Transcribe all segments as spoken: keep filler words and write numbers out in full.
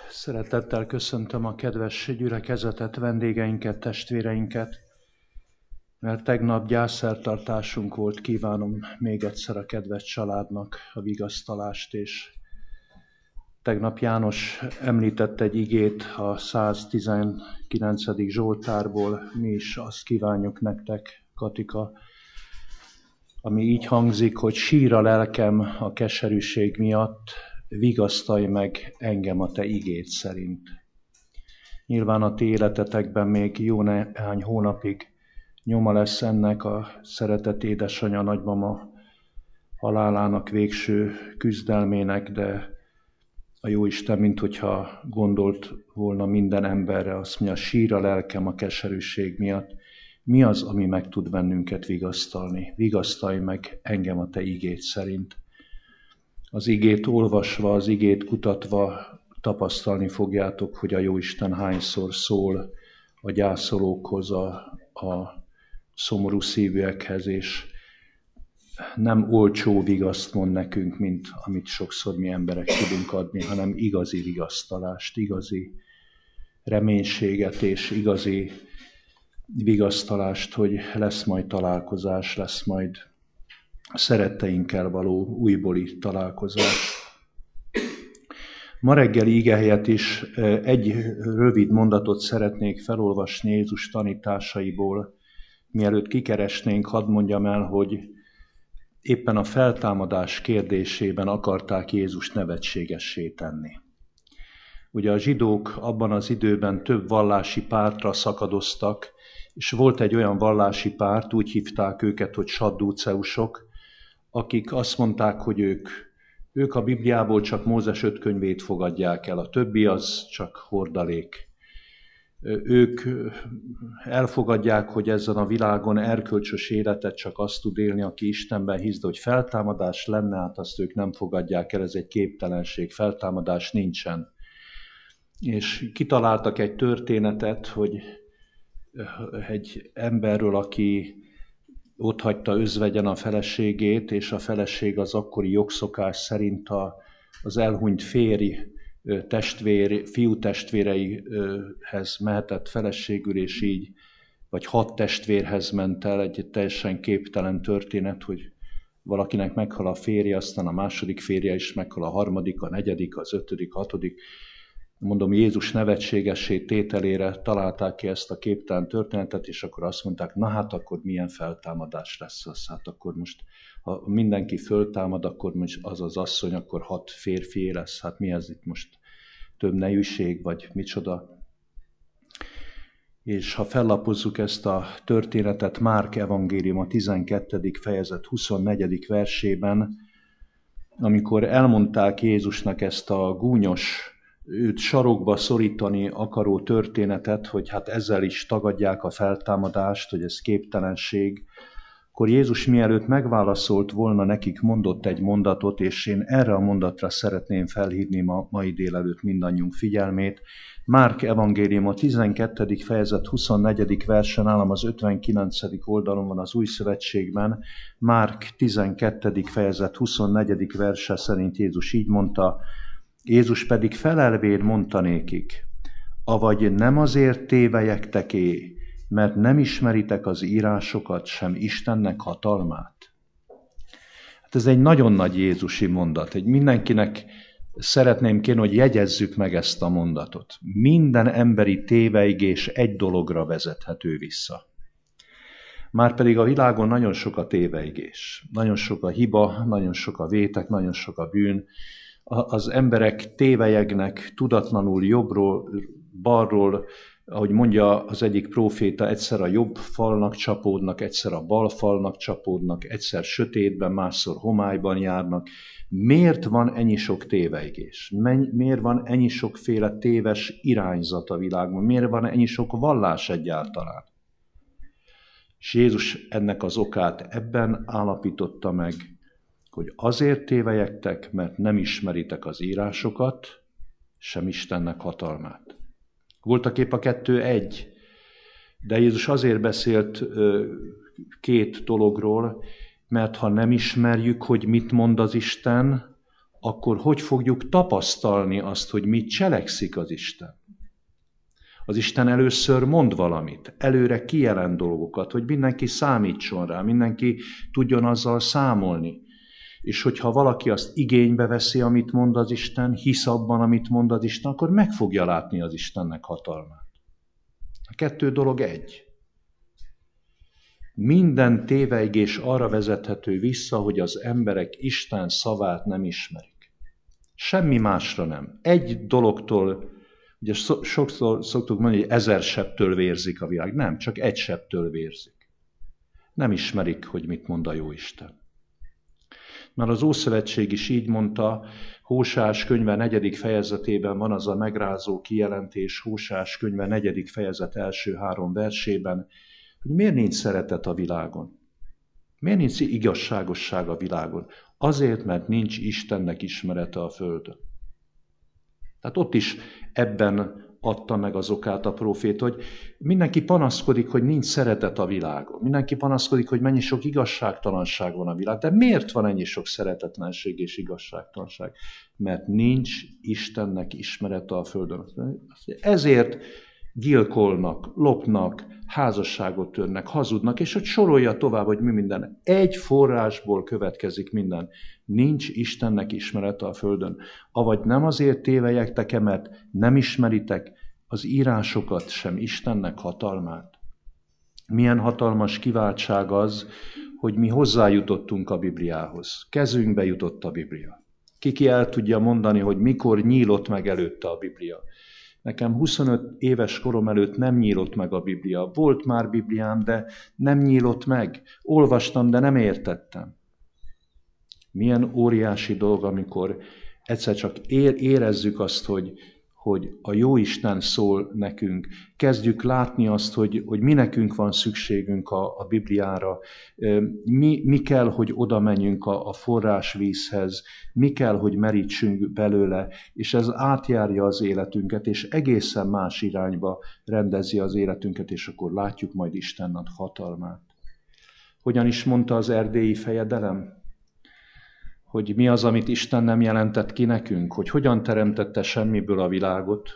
Szeretettel köszöntöm a kedves gyülekezetet, vendégeinket, testvéreinket, mert tegnap gyászszertartásunk volt, kívánom még egyszer a kedves családnak a vigasztalást, és tegnap János említett egy igét a száztizenkilencedik Zsoltárból, mi is azt kívánjuk nektek, Katika, ami így hangzik, hogy sír a lelkem a keserűség miatt, vigasztalj meg engem a te igéd szerint. Nyilván a ti életetekben még jó néhány hónapig nyoma lesz ennek a szeretett édesanyja, nagymama halálának végső küzdelmének, de a Jóisten, mint hogyha gondolt volna minden emberre, azt mondja, sír a lelkem a keserűség miatt. Mi az, ami meg tud bennünket vigasztalni? Vigasztalj meg engem a te igéd szerint. Az igét olvasva, az igét kutatva tapasztalni fogjátok, hogy a Jóisten hányszor szól a gyászolókhoz, a, a szomorú szívűekhez, és nem olcsó vigaszt mond nekünk, mint amit sokszor mi emberek tudunk adni, hanem igazi vigasztalást, igazi reménységet és igazi vigasztalást, hogy lesz majd találkozás, lesz majd szeretteinkkel való újbóli találkozás. Ma reggeli ige helyett is egy rövid mondatot szeretnék felolvasni Jézus tanításaiból. Mielőtt kikeresnénk, hadd mondjam el, hogy éppen a feltámadás kérdésében akarták Jézust nevetségessé tenni. Ugye a zsidók abban az időben több vallási pártra szakadoztak, és volt egy olyan vallási párt, úgy hívták őket, hogy saddúceusok, akik azt mondták, hogy ők, ők a Bibliából csak Mózes öt könyvét fogadják el, a többi az csak hordalék. Ők elfogadják, hogy ezen a világon erkölcsös életet csak azt tud élni, aki Istenben hisz, de hogy feltámadás lenne, hát azt ők nem fogadják el, ez egy képtelenség, feltámadás nincsen. És kitaláltak egy történetet, hogy egy emberről, aki ott hagyta özvegyen a feleségét, és a feleség az akkori jogszokás szerint a, az elhunyt férj testvér, fiú testvéreihez mehetett feleségül, és így, vagy hat testvérhez ment el, egy teljesen képtelen történet, hogy valakinek meghal a férje, aztán a második férje is meghal, a harmadik, a negyedik, az ötödik, hatodik. Mondom, Jézus nevetségessé tételére találták ki ezt a képtelen történetet, és akkor azt mondták, na hát akkor milyen feltámadás lesz az? Hát akkor most, ha mindenki föltámad, akkor most az az asszony, akkor hat férfié lesz. Hát mi ez itt most? Több nejűség, vagy micsoda? És ha fellapozzuk ezt a történetet, Márk evangélium a tizenkettedik fejezet huszonnegyedik versében, amikor elmondták Jézusnak ezt a gúnyos, őt sarokba szorítani akaró történetet, hogy hát ezzel is tagadják a feltámadást, hogy ez képtelenség, akkor Jézus mielőtt megválaszolt volna nekik, mondott egy mondatot, és én erre a mondatra szeretném felhívni ma, mai délelőtt mindannyiunk figyelmét. Márk evangélium a tizenkettedik fejezet huszonnegyedik versen, nálam az ötvenkilencedik oldalon van az Új Szövetségben, Márk tizenkettedik fejezet huszonnegyedik verse szerint Jézus így mondta, Jézus pedig felelvén mondta nékik, avagy nem azért tévelyekteké, mert nem ismeritek az írásokat, sem Istennek hatalmát. Hát ez egy nagyon nagy jézusi mondat. Egy mindenkinek szeretném kérni, hogy jegyezzük meg ezt a mondatot. Minden emberi téveigés egy dologra vezethető vissza. Márpedig a világon nagyon sok a téveigés. Nagyon sok a hiba, nagyon sok a vétek, nagyon sok a bűn. Az emberek tévelyegnek tudatlanul jobbról, balról, ahogy mondja az egyik próféta, egyszer a jobb falnak csapódnak, egyszer a bal falnak csapódnak, egyszer sötétben, másszor homályban járnak. Miért van ennyi sok téveigés? Miért van ennyi sokféle téves irányzat a világban? Miért van ennyi sok vallás egyáltalán? És Jézus ennek az okát ebben állapította meg, hogy azért tévelyektek, mert nem ismeritek az írásokat, sem Istennek hatalmát. Voltaképp a kettő egy, de Jézus azért beszélt két dologról, mert ha nem ismerjük, hogy mit mond az Isten, akkor hogy fogjuk tapasztalni azt, hogy mit cselekszik az Isten? Az Isten először mond valamit, előre kijelent dolgokat, hogy mindenki számítson rá, mindenki tudjon azzal számolni. És hogyha valaki azt igénybe veszi, amit mond az Isten, hisz abban, amit mond az Isten, akkor meg fogja látni az Istennek hatalmát. A kettő dolog egy. Minden tévejgés arra vezethető vissza, hogy az emberek Isten szavát nem ismerik. Semmi másra nem. Egy dologtól, ugye sokszor szoktuk mondani, hogy ezer sebtől vérzik a világ. Nem, csak egy sebtől vérzik. Nem ismerik, hogy mit mond a Jóisten. Már az Ószövetség is így mondta, Hóseás könyve negyedik fejezetében van az a megrázó kijelentés, Hóseás könyve negyedik fejezet első három versében, hogy miért nincs szeretet a világon? Miért nincs igazságosság a világon? Azért, mert nincs Istennek ismerete a földön. Tehát ott is ebben adta meg az okát a prófét, hogy mindenki panaszkodik, hogy nincs szeretet a világon. Mindenki panaszkodik, hogy mennyi sok igazságtalanság van a világon. De miért van ennyi sok szeretetlenség és igazságtalanság? Mert nincs Istennek ismerete a földön. Ezért gyilkolnak, lopnak, házasságot törnek, hazudnak, és hogy sorolja tovább, hogy mi minden. Egy forrásból következik minden. Nincs Istennek ismerete a földön. Avagy nem azért tévelyegtek-e, mert nem ismeritek az írásokat sem, Istennek hatalmát. Milyen hatalmas kiváltság az, hogy mi hozzájutottunk a Bibliához. Kezünkbe jutott a Biblia. Kiki el tudja mondani, hogy mikor nyílott meg előtte a Biblia. Nekem huszonöt éves korom előtt nem nyílott meg a Biblia. Volt már Bibliám, de nem nyílott meg. Olvastam, de nem értettem. Milyen óriási dolog, amikor egyszer csak érezzük azt, hogy, hogy a Jóisten szól nekünk. Kezdjük látni azt, hogy, hogy mi nekünk van szükségünk a, a Bibliára. Mi, mi kell, hogy oda menjünk a, a forrásvízhez. Mi kell, hogy merítsünk belőle. És ez átjárja az életünket, és egészen más irányba rendezi az életünket, és akkor látjuk majd Istennek hatalmát. Hogyan is mondta az erdélyi fejedelem? Hogy mi az, amit Isten nem jelentett ki nekünk, hogy hogyan teremtette semmiből a világot,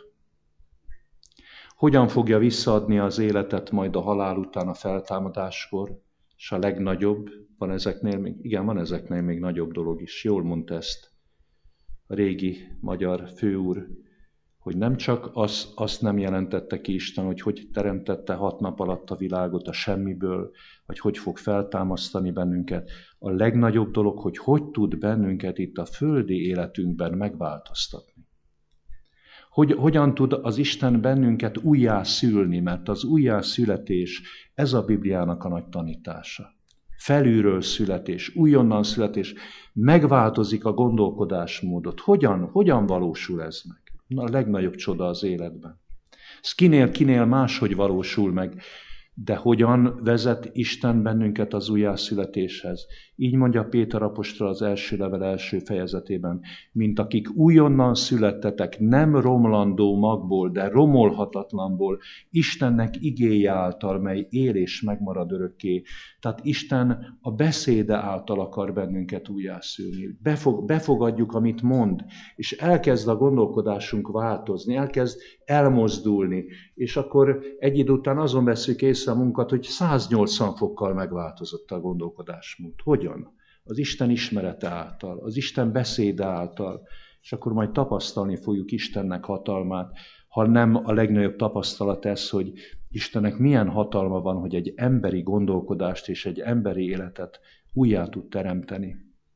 hogyan fogja visszaadni az életet majd a halál után a feltámadáskor, és a legnagyobb, van ezeknél még, igen, van ezeknél még nagyobb dolog is, jól mondta ezt a régi magyar főúr, hogy nem csak az, azt nem jelentette ki Isten, hogy hogy teremtette hat nap alatt a világot a semmiből, vagy hogy fog feltámasztani bennünket. A legnagyobb dolog, hogy hogy tud bennünket itt a földi életünkben megváltoztatni. Hogy, hogyan tud az Isten bennünket újjá szülni, mert az újjászületés, ez a Bibliának a nagy tanítása. Felülről születés, újonnan születés, megváltozik a gondolkodásmódot. Hogyan, hogyan valósul ez meg? Na, a legnagyobb csoda az életben. Ez kinél-kinél máshogy valósul meg, de hogyan vezet Isten bennünket az újjászületéshez? Így mondja Péter apostol az első level első fejezetében, mint akik újonnan születtetek, nem romlandó magból, de romolhatatlanból, Istennek igéje által, mely él és megmarad örökké. Tehát Isten a beszéde által akar bennünket újjászülni. Befog, befogadjuk, amit mond, és elkezd a gondolkodásunk változni, elkezd elmozdulni, és akkor egy idő után azon veszük észre a munkat, hogy száznyolcvan fokkal megváltozott a gondolkodásmód. Hogyan? Az Isten ismerete által, az Isten beszéde által, és akkor majd tapasztalni fogjuk Istennek hatalmát, ha nem a legnagyobb tapasztalat ez, hogy Istennek milyen hatalma van, hogy egy emberi gondolkodást és egy emberi életet újjá tud teremteni.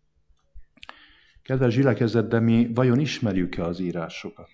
Kedves gyülekezet, de mi vajon ismerjük-e az írásokat?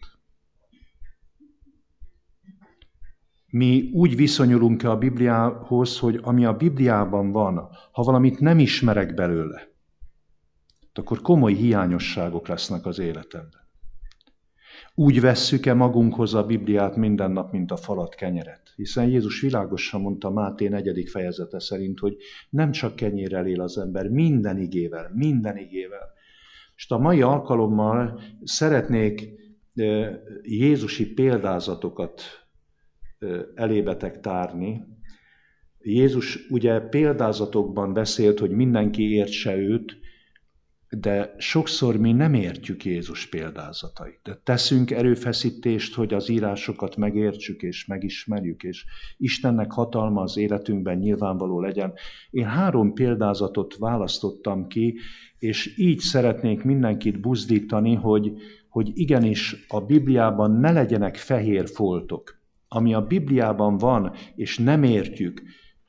Mi úgy viszonyulunk-e a Bibliához, hogy ami a Bibliában van, ha valamit nem ismerek belőle, akkor komoly hiányosságok lesznek az életemben. Úgy vesszük-e magunkhoz a Bibliát minden nap, mint a falat kenyeret? Hiszen Jézus világosan mondta Máté negyedik fejezete szerint, hogy nem csak kenyérrel él az ember, minden igével, minden igével. És a mai alkalommal szeretnék jézusi példázatokat elébetek tárni. Jézus ugye példázatokban beszélt, hogy mindenki értse őt, de sokszor mi nem értjük Jézus példázatait. De teszünk erőfeszítést, hogy az írásokat megértsük és megismerjük, és Istennek hatalma az életünkben nyilvánvaló legyen. Én három példázatot választottam ki, és így szeretnék mindenkit buzdítani, hogy, hogy igenis a Bibliában ne legyenek fehér foltok. Ami a Bibliában van, és nem értjük,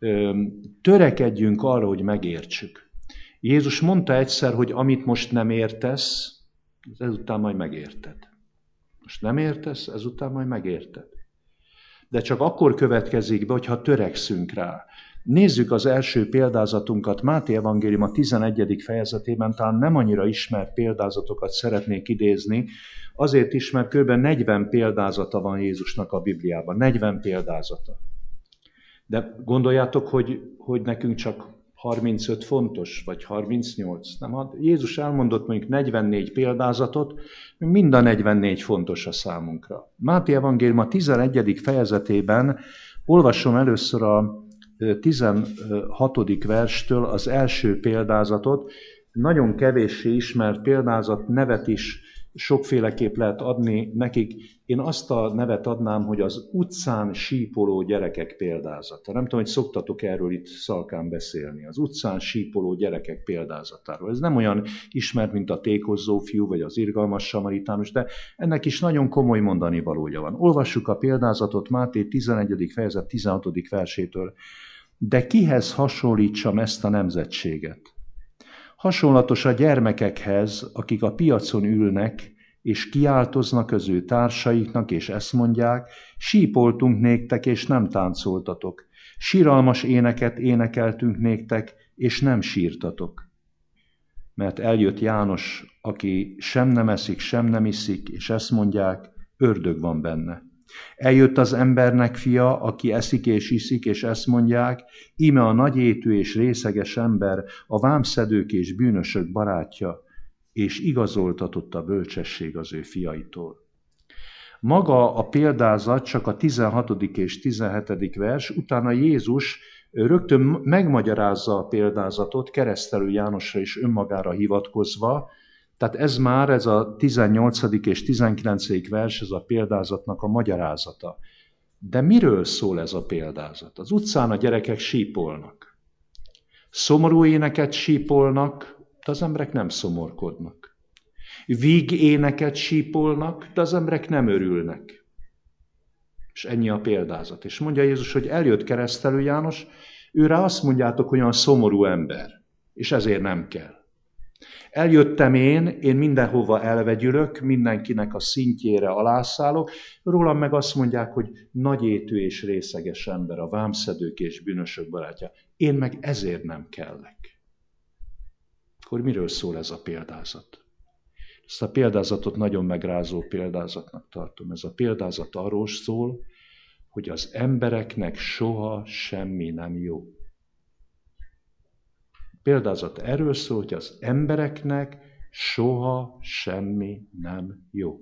törekedjünk arra, hogy megértsük. Jézus mondta egyszer, hogy amit most nem értesz, ezután majd megérted. Most nem értesz, ezután majd megérted. De csak akkor következik be, hogyha törekszünk rá. Nézzük az első példázatunkat, Máté evangélium a tizenegyedik fejezetében, talán nem annyira ismert példázatokat szeretnék idézni, azért is, mert kb. negyven példázata van Jézusnak a Bibliában, negyven példázata. De gondoljátok, hogy, hogy nekünk csak harmincöt fontos, vagy harmincnyolc. Nem, Jézus elmondott mondjuk negyvennégy példázatot, mind a negyvennégy fontos a számunkra. Máté evangélium a tizenegyedik fejezetében olvasom először a tizenhatodik verstől az első példázatot. Nagyon kevéssé ismert példázat, nevet is sokféleképp lehet adni nekik. Én azt a nevet adnám, hogy az utcán sípoló gyerekek példázata. Nem tudom, hogy szoktatok erről itt Szalkán beszélni. Az utcán sípoló gyerekek példázatáról. Ez nem olyan ismert, mint a tékozzó fiú, vagy az irgalmas samaritánus, de ennek is nagyon komoly mondani valója van. Olvassuk a példázatot Máté tizenegyedik fejezet tizenhatodik versétől. De kihez hasonlítsam ezt a nemzetséget? Hasonlatos a gyermekekhez, akik a piacon ülnek, és kiáltoznak az ő társaiknak, és ezt mondják, sípoltunk néktek, és nem táncoltatok. Síralmas éneket énekeltünk néktek, és nem sírtatok. Mert eljött János, aki sem nem eszik, sem nem iszik, és ezt mondják, ördög van benne. Eljött az embernek fia, aki eszik és iszik, és ezt mondják, íme a nagyétű és részeges ember, a vámszedők és bűnösök barátja, és igazoltatott a bölcsesség az ő fiaitól. Maga a példázat csak a tizenhatodik és tizenhetedik vers, utána Jézus rögtön megmagyarázza a példázatot, Keresztelő Jánosra és önmagára hivatkozva. Tehát ez már, ez a tizennyolcadik és tizenkilencedik vers, ez a példázatnak a magyarázata. De miről szól ez a példázat? Az utcán a gyerekek sípolnak. Szomorú éneket sípolnak, de az emberek nem szomorkodnak. Víg éneket sípolnak, de az emberek nem örülnek. És ennyi a példázat. És mondja Jézus, hogy eljött Keresztelő János, őre azt mondjátok, hogy olyan szomorú ember, és ezért nem kell. Eljöttem én, én mindenhova elvegyülök, mindenkinek a szintjére alászállok, rólam meg azt mondják, hogy nagyétű és részeges ember, a vámszedők és bűnösök barátja. Én meg ezért nem kellek. Akkor miről szól ez a példázat? Ezt a példázatot nagyon megrázó példázatnak tartom. Ez a példázat arról szól, hogy az embereknek soha semmi nem jó. Példázat erről szól, hogy az embereknek soha semmi nem jó.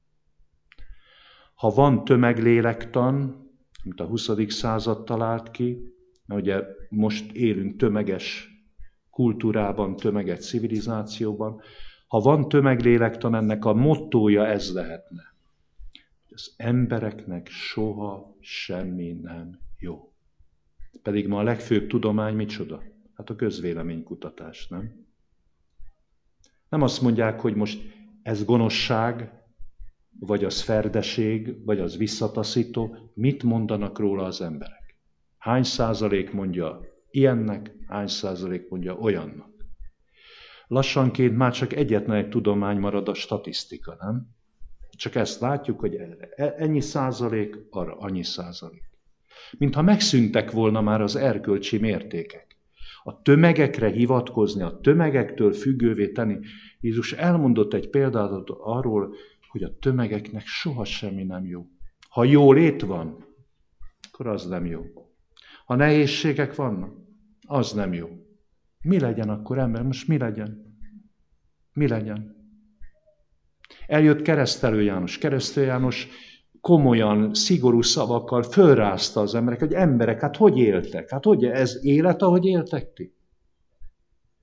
Ha van tömeglélektan, mint a huszadik század talált ki, mert ugye most élünk tömeges kultúrában, tömeges civilizációban, ha van tömeglélektan, ennek a mottója ez lehetne. Az embereknek soha semmi nem jó. Pedig ma a legfőbb tudomány micsoda? Hát a közvéleménykutatás, nem? Nem azt mondják, hogy most ez gonoszság, vagy az ferdeség, vagy az visszataszító. Mit mondanak róla az emberek? Hány százalék mondja ilyennek, hány százalék mondja olyannak? Lassanként már csak egyetlen egy tudomány marad, a statisztika, nem? Csak ezt látjuk, hogy ennyi százalék, arra annyi százalék. Mintha megszűntek volna már az erkölcsi mértékek. A tömegekre hivatkozni, a tömegektől függővé tenni. Jézus elmondott egy példát arról, hogy a tömegeknek soha semmi nem jó. Ha jólét van, akkor az nem jó. Ha nehézségek vannak, az nem jó. Mi legyen akkor, ember? Most mi legyen? Mi legyen? Eljött Keresztelő János. Keresztelő János komolyan, szigorú szavakkal fölrázta az emberek, hogy emberek, hát hogy éltek? Hát hogy ez élet, ahogy éltek ti?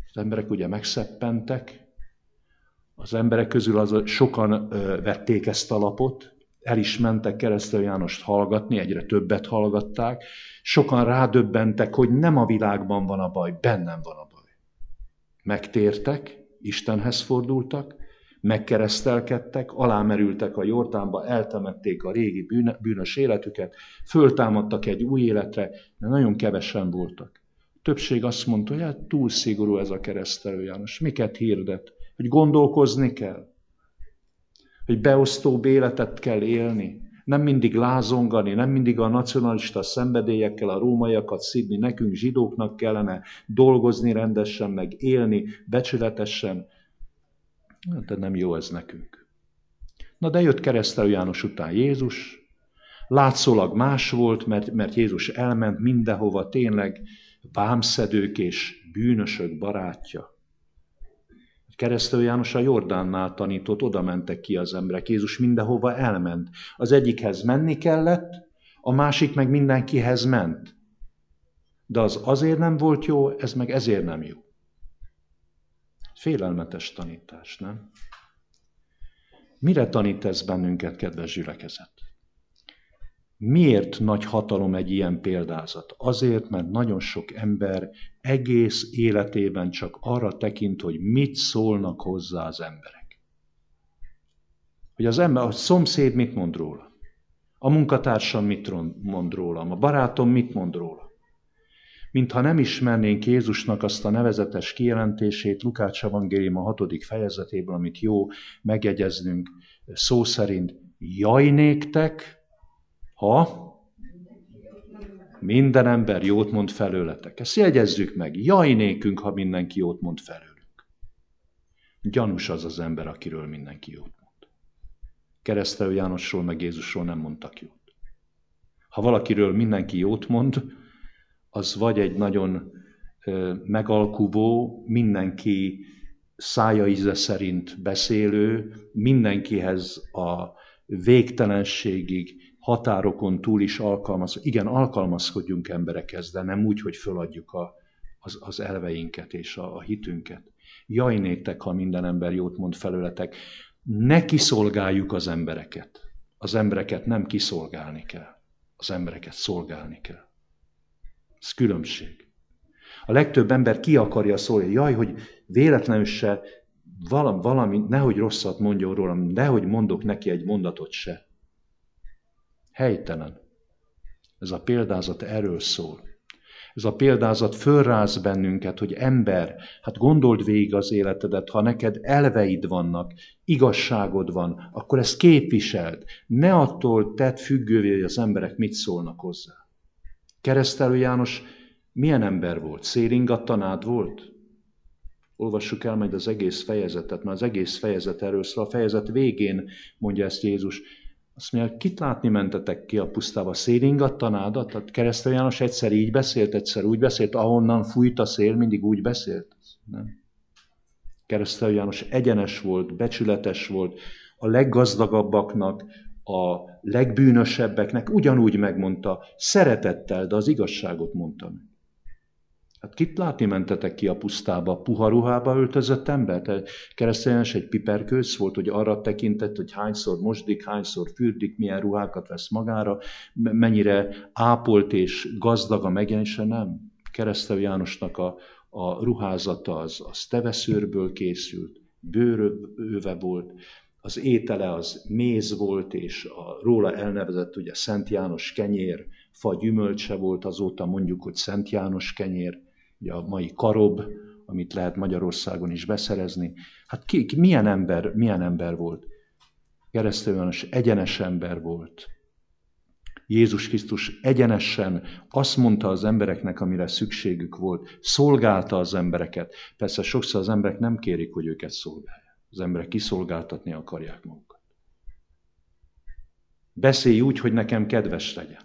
Az emberek ugye megszeppentek, az emberek közül az, sokan ö, vették ezt a lapot, el is mentek Keresztelő Jánost hallgatni, egyre többet hallgatták, sokan rádöbbentek, hogy nem a világban van a baj, bennem van a baj. Megtértek, Istenhez fordultak, megkeresztelkedtek, alámerültek a Jordánba, eltemették a régi bűnös életüket, föltámadtak egy új életre, de nagyon kevesen voltak. A többség azt mondta, hogy hát túl szigorú ez a Keresztelő János. Miket hirdet? Hogy gondolkozni kell? Hogy beosztóbb életet kell élni? Nem mindig lázongani, nem mindig a nacionalista szenvedélyekkel a rómaiakat szidni, nekünk zsidóknak kellene dolgozni rendesen, meg élni becsületesen. De nem jó ez nekünk. Na de jött Keresztelő János után Jézus, látszólag más volt, mert, mert Jézus elment mindenhova, tényleg vámszedők és bűnösök barátja. Keresztelő János a Jordánnál tanított, oda mentek ki az emberek. Jézus mindenhova elment. Az egyikhez menni kellett, a másik meg mindenkihez ment. De az azért nem volt jó, ez meg ezért nem jó. Félelmetes tanítás, nem? Mire tanít ez bennünket, kedves gyülekezet? Miért nagy hatalom egy ilyen példázat? Azért, mert nagyon sok ember egész életében csak arra tekint, hogy mit szólnak hozzá az emberek. Hogy az ember, a szomszéd mit mond róla? A munkatársam mit mond rólam? A barátom mit mond róla? Mintha nem ismernénk Jézusnak azt a nevezetes kijelentését, Lukács evangélium a hatodik fejezetéből, amit jó megjegyeznünk szó szerint, jaj néktek, ha minden ember jót mond felőletek. Ezt jegyezzük meg. Jaj nékünk, ha mindenki jót mond felőlünk. Gyanús az az ember, akiről mindenki jót mond. Keresztelő Jánosról meg Jézusról nem mondtak jót. Ha valakiről mindenki jót mond, az vagy egy nagyon ö, megalkuvó, mindenki szája íze szerint beszélő, mindenkihez a végtelenségig határokon túl is alkalmaz. Igen, alkalmazkodjunk emberekhez, de nem úgy, hogy föladjuk a, az, az elveinket és a, a hitünket. Jaj néktek, ha minden ember jót mond felőletek. Ne kiszolgáljuk az embereket. Az embereket nem kiszolgálni kell. Az embereket szolgálni kell. Ez különbség. A legtöbb ember ki akarja szólni. Jaj, hogy véletlenül se valami, valami, nehogy rosszat mondjon rólam, nehogy mondok neki egy mondatot se. Helytelen. Ez a példázat erről szól. Ez a példázat fölráz bennünket, hogy ember, hát gondold végig az életedet, ha neked elveid vannak, igazságod van, akkor ezt képviseld. Ne attól tedd függővé, hogy az emberek mit szólnak hozzá. Keresztelő János milyen ember volt? Szélingattanád volt? Olvassuk el majd az egész fejezetet, mert az egész fejezet erről szól. A fejezet végén mondja ezt Jézus. Azt mondja, kit látni mentetek ki a pusztába? Szélingattanádat? Tehát Keresztelő János egyszer így beszélt, egyszer úgy beszélt, ahonnan fújt a szél, mindig úgy beszélt. Nem? Keresztelő János egyenes volt, becsületes volt, a leggazdagabbaknak, a legbűnösebbeknek ugyanúgy megmondta, szeretettel, de az igazságot mondta meg. Hát kit látni mentetek ki a pusztába? Puha ruhába öltözött ember? Keresztelő János egy piperkősz volt, hogy arra tekintett, hogy hányszor mosdik, hányszor fürdik, milyen ruhákat vesz magára, mennyire ápolt és gazdag a megjelenése, nem. Keresztelő Jánosnak a, a ruházata az, az teveszőrből készült, bőröve volt, az étele az méz volt, és a róla elnevezett ugye Szent János kenyér, fa gyümölcse volt, azóta mondjuk, hogy Szent János kenyér, ugye a mai karob, amit lehet Magyarországon is beszerezni. Hát ki, ki milyen ember, milyen ember volt? Keresztelő János egyenes ember volt. Jézus Krisztus egyenesen azt mondta az embereknek, amire szükségük volt. Szolgálta az embereket. Persze sokszor az emberek nem kérik, hogy őket szolgálják. Az emberek kiszolgáltatni akarják magukat. Beszélj úgy, hogy nekem kedves legyen.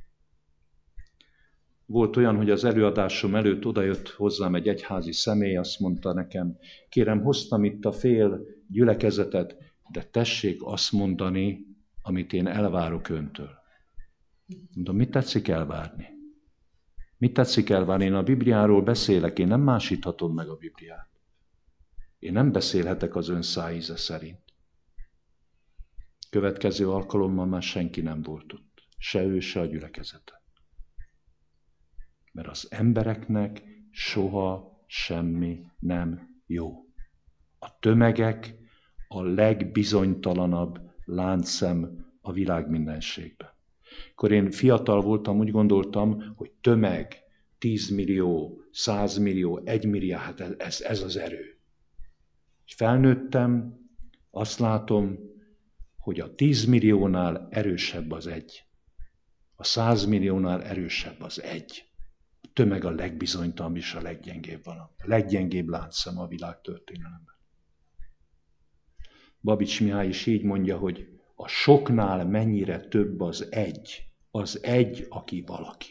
Volt olyan, hogy az előadásom előtt odajött hozzám egy egyházi személy, azt mondta nekem, kérem, hoztam itt a fél gyülekezetet, de tessék azt mondani, amit én elvárok öntől. Mondom, mit tetszik elvárni? Mit tetszik elvárni? Én a Bibliáról beszélek, én nem másíthatom meg a Bibliát. Én nem beszélhetek az ön szájíze szerint. Következő alkalommal már senki nem volt ott. Se ő, se a gyülekezete. Mert az embereknek soha semmi nem jó. A tömegek a legbizonytalanabb láncszem a világ mindenségben. Akkor én fiatal voltam, úgy gondoltam, hogy tömeg, tízmillió, százmillió, egymillió, hát ez, ez az erő. Felnőttem, azt látom, hogy a tízmilliónál erősebb az egy. A százmilliónál erősebb az egy. A tömeg a legbizonytalanabb és a leggyengébb van. A leggyengébb láncszem a világ történelemben. Babics Mihály is így mondja, hogy a soknál mennyire több az egy. Az egy, aki valaki.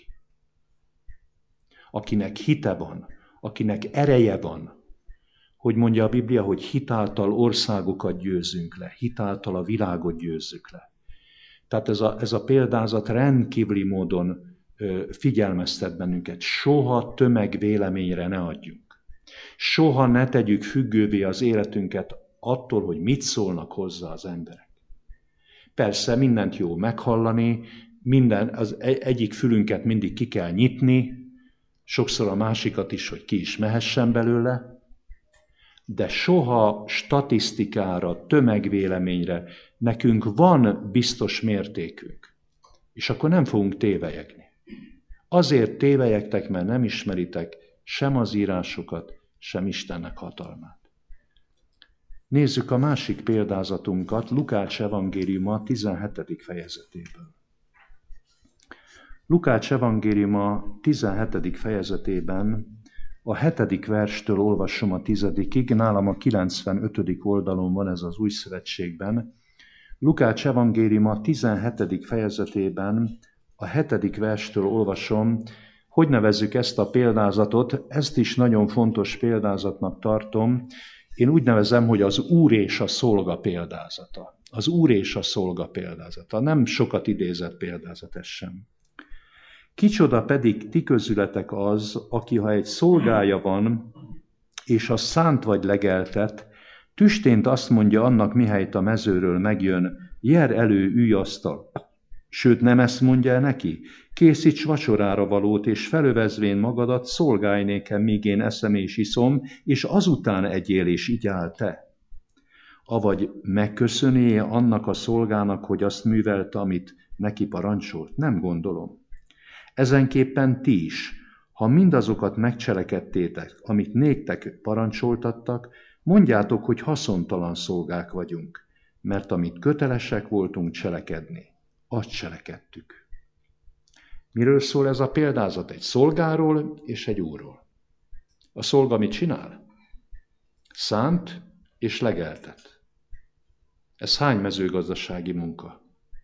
Akinek hite van, akinek ereje van, hogy mondja a Biblia, hogy hitáltal országokat győzünk le, hitáltal a világot győzzük le. Tehát ez a, ez a példázat rendkívüli módon ö, figyelmeztet bennünket. Soha tömegvéleményre ne adjunk. Soha ne tegyük függővé az életünket attól, hogy mit szólnak hozzá az emberek. Persze mindent jó meghallani, minden, az egyik fülünket mindig ki kell nyitni, sokszor a másikat is, hogy ki is mehessen belőle, de soha statisztikára, tömegvéleményre nekünk van biztos mértékünk, és akkor nem fogunk tévelyegni. Azért tévelyegtek, mert nem ismeritek sem az írásokat, sem Istennek hatalmát. Nézzük a másik példázatunkat, Lukács evangéliuma tizenhetedik fejezetéből. Lukács evangéliuma tizenhetedik fejezetében a hetedik verstől olvasom a tizedikig, nálam a kilencvenötödik oldalon van ez az Új Szövetségben. Lukács evangéliuma tizenhetedik fejezetében a hetedik verstől olvasom, hogy nevezzük ezt a példázatot, ezt is nagyon fontos példázatnak tartom. Én úgy nevezem, hogy az Úr és a szolga példázata. Az Úr és a szolga példázata. Nem sokat idézett példázat ez sem. Kicsoda pedig ti közületek az, aki ha egy szolgája van, és az szánt vagy legeltet, tüstént azt mondja annak, mihelyt a mezőről megjön, jer elő, ülj asztal. Sőt, nem ezt mondja neki, készíts vacsorára valót, és felövezvén magadat, szolgálj nékem, míg én eszem és iszom, és azután egyél és igyál te. Avagy megköszönéje annak a szolgának, hogy azt művelte, amit neki parancsolt? Nem gondolom. Ezenképpen ti is, ha mindazokat megcselekedtétek, amit néktek parancsoltattak, mondjátok, hogy haszontalan szolgák vagyunk, mert amit kötelesek voltunk cselekedni, azt cselekedtük. Miről szól ez a példázat? Egy szolgáról és egy úrról. A szolga mit csinál? Szánt és legeltet. Ez hány mezőgazdasági munka?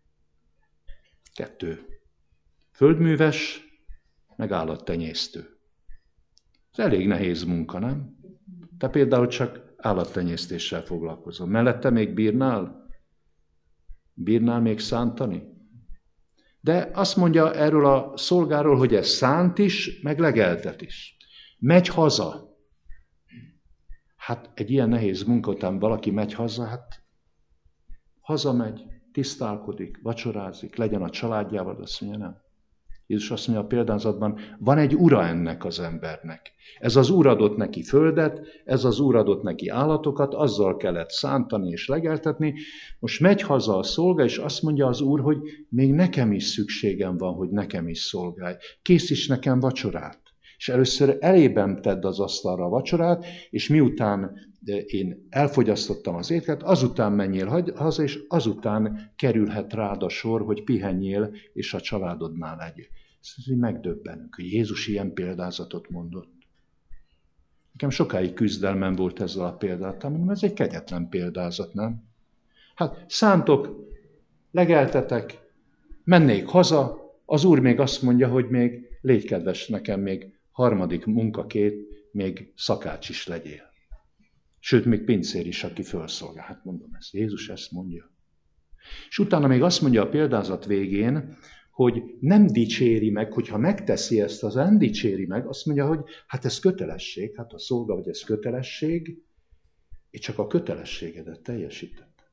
Kettő. Földműves, meg állattenyésztő. Ez elég nehéz munka, nem? Te például csak állattenyésztéssel foglalkozol. Mellette még bírnál? Bírnál még szántani? De azt mondja erről a szolgáról, hogy ez szánt is, meg legeltet is. Megy haza. Hát egy ilyen nehéz munka után valaki megy haza, hát hazamegy, tisztálkodik, vacsorázik, legyen a családjával, azt mondja, nem. Jézus azt mondja a példázatban, van egy ura ennek az embernek. Ez az úr adott neki földet, ez az úr adott neki állatokat, azzal kellett szántani és legeltetni. Most megy haza a szolga, és azt mondja az úr, hogy még nekem is szükségem van, hogy nekem is szolgálj. Készíts nekem vacsorát. És először elében tedd az asztalra a vacsorát, és miután én elfogyasztottam az ételt, azután menjél haza, és azután kerülhet rád a sor, hogy pihenjél, és a családodnál legyél. Ez megdöbbenünk, hogy Jézus ilyen példázatot mondott. Nekem sokáig küzdelmem volt ezzel a példát, mondom, ez egy kegyetlen példázat, nem? Hát szántok, legeltetek, mennék haza, az úr még azt mondja, hogy még légy kedves nekem, még harmadik munkakét, még szakács is legyél. Sőt, még pincér is, aki felszolgál. Hát mondom ezt, Jézus ezt mondja. És utána még azt mondja a példázat végén, hogy nem dicséri meg, hogyha megteszi ezt, az nem dicséri meg, azt mondja, hogy hát ez kötelesség, hát a szolga vagy ez kötelesség, és csak a kötelességedet teljesített.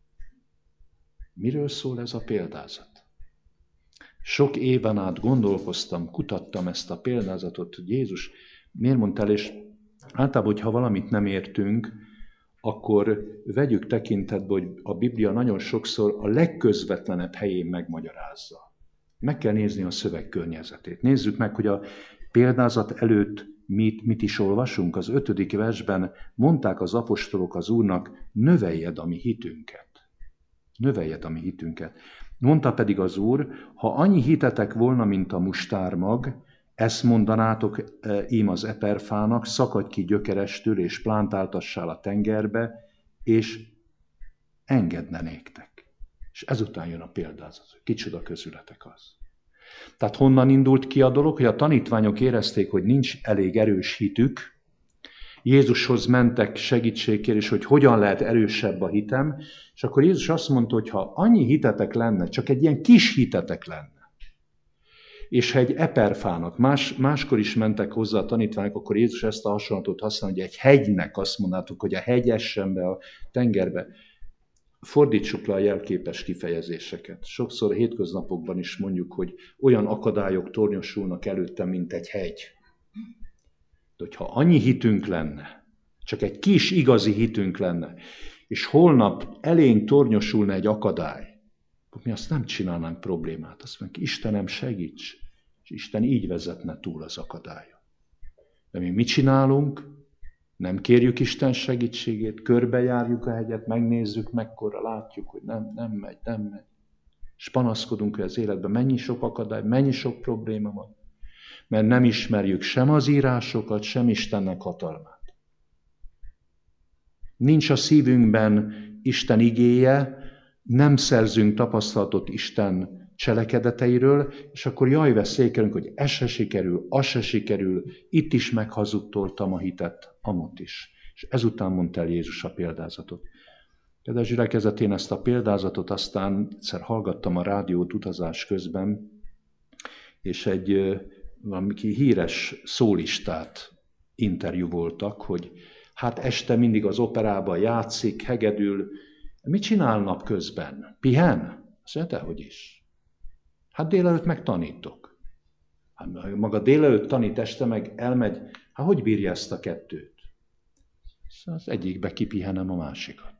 Miről szól ez a példázat? Sok éven át gondolkoztam, kutattam ezt a példázatot, hogy Jézus miért mondta el, és általában, hogyha valamit nem értünk, akkor vegyük tekintetbe, hogy a Biblia nagyon sokszor a legközvetlenebb helyén megmagyarázza. Meg kell nézni a szöveg környezetét. Nézzük meg, hogy a példázat előtt mit, mit is olvasunk. Az ötödik versben mondták az apostolok az Úrnak, növeljed a mi hitünket. Növeljed a mi hitünket. Mondta pedig az Úr, ha annyi hitetek volna, mint a mustármag, ezt mondanátok ím az eperfának, szakadj ki gyökerestől, és plántáltassál a tengerbe, és engedne néktek. És ezután jön a példázat, hogy kicsoda közületek az. Tehát honnan indult ki a dolog, hogy a tanítványok érezték, hogy nincs elég erős hitük, Jézushoz mentek segítségkérés, hogy hogyan lehet erősebb a hitem, és akkor Jézus azt mondta, hogy ha annyi hitetek lenne, csak egy ilyen kis hitetek lenne, és ha egy eperfának, más, máskor is mentek hozzá a tanítványok, akkor Jézus ezt a hasonlatot használ, hogy egy hegynek azt mondnátok, hogy a hegy essen be a tengerbe. Fordítsuk le a jelképes kifejezéseket. Sokszor a hétköznapokban is mondjuk, hogy olyan akadályok tornyosulnak előttem, mint egy hegy. De hogyha annyi hitünk lenne, csak egy kis igazi hitünk lenne, és holnap elénk tornyosulna egy akadály, akkor mi azt nem csinálnánk problémát. Azt mondjuk, Istenem, segíts! És Isten így vezetne túl az akadályon. De mi mit csinálunk? Nem kérjük Isten segítségét, körbejárjuk a hegyet, megnézzük, mekkora, látjuk, hogy nem, nem megy, nem megy. És panaszkodunk, hogy az életben mennyi sok akadály, mennyi sok probléma van. Mert nem ismerjük sem az írásokat, sem Istennek hatalmát. Nincs a szívünkben Isten igéje, nem szerzünk tapasztalatot Isten cselekedeteiről, és akkor jaj veszélykelünk, hogy ez se sikerül, az se sikerül, itt is meghazudtoltam a hitet, amott is. És ezután mondta el Jézus a példázatot. Kedves gyülekezet, én ezt a példázatot aztán egyszer hallgattam a rádiót utazás közben, és egy valami híres szólistát interjúvoltak, hogy hát este mindig az operában játszik, hegedül. Mit csinál napközben? Pihen? Azt mondja, dehogy is. Hát délelőtt meg tanítok. Hát maga délelőtt tanít, este meg elmegy. Hát hogy bírja ezt a kettőt? Az egyikbe kipihenem a másikat.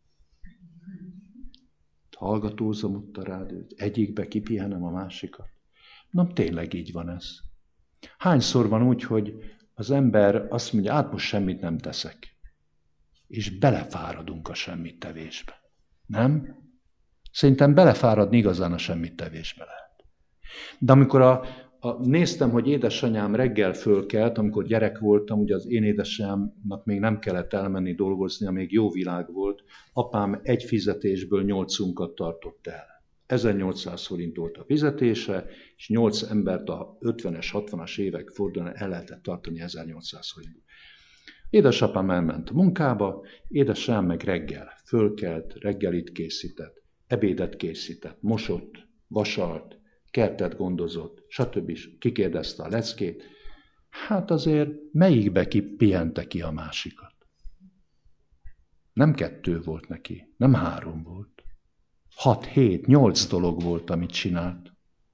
Hallgatózom ott a rádiót, egyikbe kipihenem a másikat. Na, tényleg így van ez. Hányszor van úgy, hogy az ember azt mondja, hát most semmit nem teszek. És belefáradunk a semmit tevésbe. Nem? Szerintem belefáradni igazán a semmit tevésbe lehet. De amikor a, a, néztem, hogy édesanyám reggel fölkelt, amikor gyerek voltam, ugye az én édesanyámnak még nem kellett elmenni dolgozni, még jó világ volt, apám egy fizetésből nyolcunkat tartott el. ezernyolcszáz forint volt a fizetése, és nyolc embert a ötvenes, hatvanas évek fordulóan el lehetett tartani ezernyolcszáz forintból. Édesapám elment a munkába, édesanyám meg reggel fölkelt, reggelit készített, ebédet készített, mosott, vasalt, kertet gondozott, stb. Kikérdezte a leckét. Hát azért melyikbe ki pihente ki a másikat? Nem kettő volt neki, nem három volt. Hat, hét, nyolc dolog volt, amit csinált.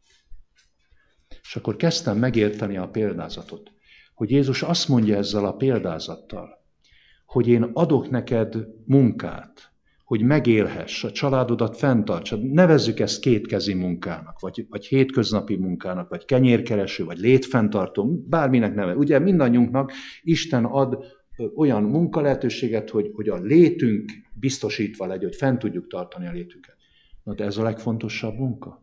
És akkor kezdtem megérteni a példázatot, hogy Jézus azt mondja ezzel a példázattal, hogy én adok neked munkát, hogy megélhess, a családodat fenntartsad. Nevezzük ezt kétkezi munkának, vagy, vagy hétköznapi munkának, vagy kenyérkereső, vagy létfenntartó, bárminek neve. Ugye mindannyiunknak Isten ad olyan munkalehetőséget, hogy, hogy a létünk biztosítva legyen, hogy fent tudjuk tartani a létünket. Na de ez a legfontosabb munka?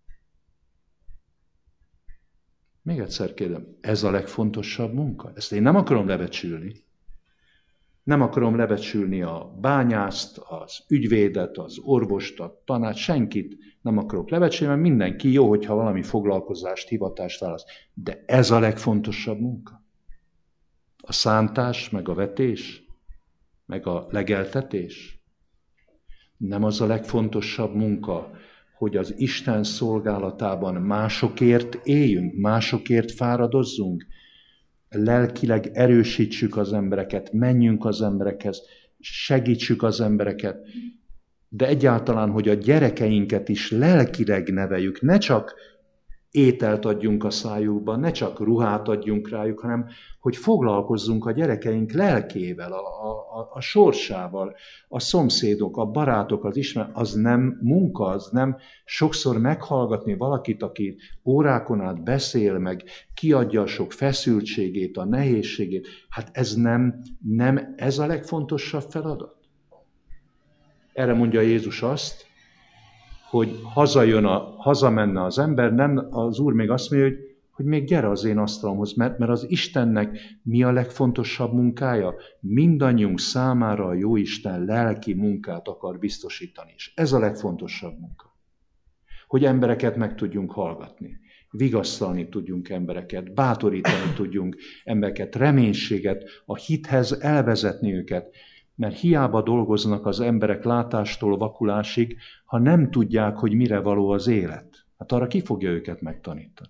Még egyszer kérdem, ez a legfontosabb munka? Ezt én nem akarom lebecsülni. Nem akarom lebecsülni a bányászt, az ügyvédet, az orvost, a tanács, senkit nem akarok lebecsülni, mert mindenki jó, hogyha valami foglalkozást, hivatást választ. De ez a legfontosabb munka. A szántás, meg a vetés, meg a legeltetés. Nem az a legfontosabb munka, hogy az Isten szolgálatában másokért éljünk, másokért fáradozzunk, lelkileg erősítsük az embereket, menjünk az emberekhez, segítsük az embereket, de egyáltalán, hogy a gyerekeinket is lelkileg neveljük, ne csak ételt adjunk a szájukba, ne csak ruhát adjunk rájuk, hanem hogy foglalkozzunk a gyerekeink lelkével, a, a, a sorsával, a szomszédok, a barátok, az ismerősök, az nem munka, az nem sokszor meghallgatni valakit, aki órákon át beszél, meg kiadja a sok feszültségét, a nehézségét. Hát ez nem, nem ez a legfontosabb feladat? Erre mondja Jézus azt, hogy hazajön a, hazamenne az ember, nem, az Úr még azt mondja, hogy, hogy még gyere az én asztalomhoz, mert, mert az Istennek mi a legfontosabb munkája? Mindannyiunk számára a Jóisten lelki munkát akar biztosítani, és ez a legfontosabb munka. Hogy embereket meg tudjunk hallgatni, vigasztalni tudjunk embereket, bátorítani tudjunk embereket, reménységet, a hithez elvezetni őket, mert hiába dolgoznak az emberek látástól vakulásig, ha nem tudják, hogy mire való az élet. Hát arra ki fogja őket megtanítani?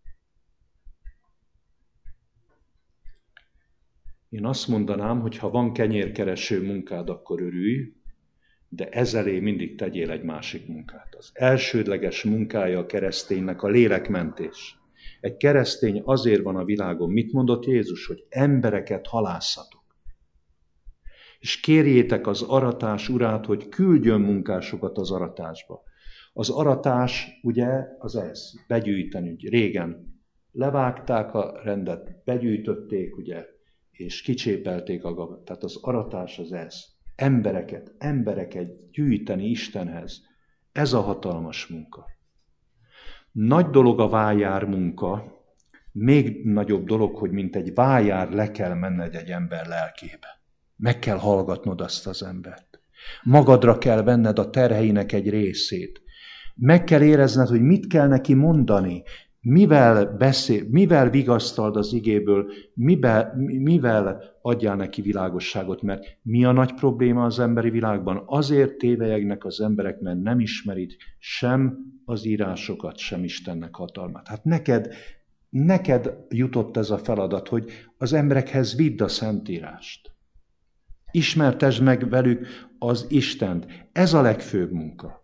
Én azt mondanám, hogy ha van kenyérkereső munkád, akkor örülj, de ezelé mindig tegyél egy másik munkát. Az elsődleges munkája a kereszténynek a lélekmentés. Egy keresztény azért van a világon. Mit mondott Jézus? Hogy embereket halászatok. És kérjétek az aratás urát, hogy küldjön munkásokat az aratásba. Az aratás, ugye, az ez, begyűjteni. Régen levágták a rendet, begyűjtötték, ugye, és kicsépelték a gabat. Tehát az aratás az ez. Embereket, embereket gyűjteni Istenhez. Ez a hatalmas munka. Nagy dolog a vájár munka, még nagyobb dolog, hogy mint egy vájár le kell menned egy ember lelkébe. Meg kell hallgatnod azt az embert. Magadra kell venned a terheinek egy részét. Meg kell érezned, hogy mit kell neki mondani, mivel beszél, mivel vigasztald az igéből, mivel, mivel adjál neki világosságot, mert mi a nagy probléma az emberi világban? Azért tévelyegnek az emberek, mert nem ismerik sem az írásokat, sem Istennek hatalmát. Hát neked, neked jutott ez a feladat, hogy az emberekhez vidd a Szentírást. Ismertesd meg velük az Istent. Ez a legfőbb munka.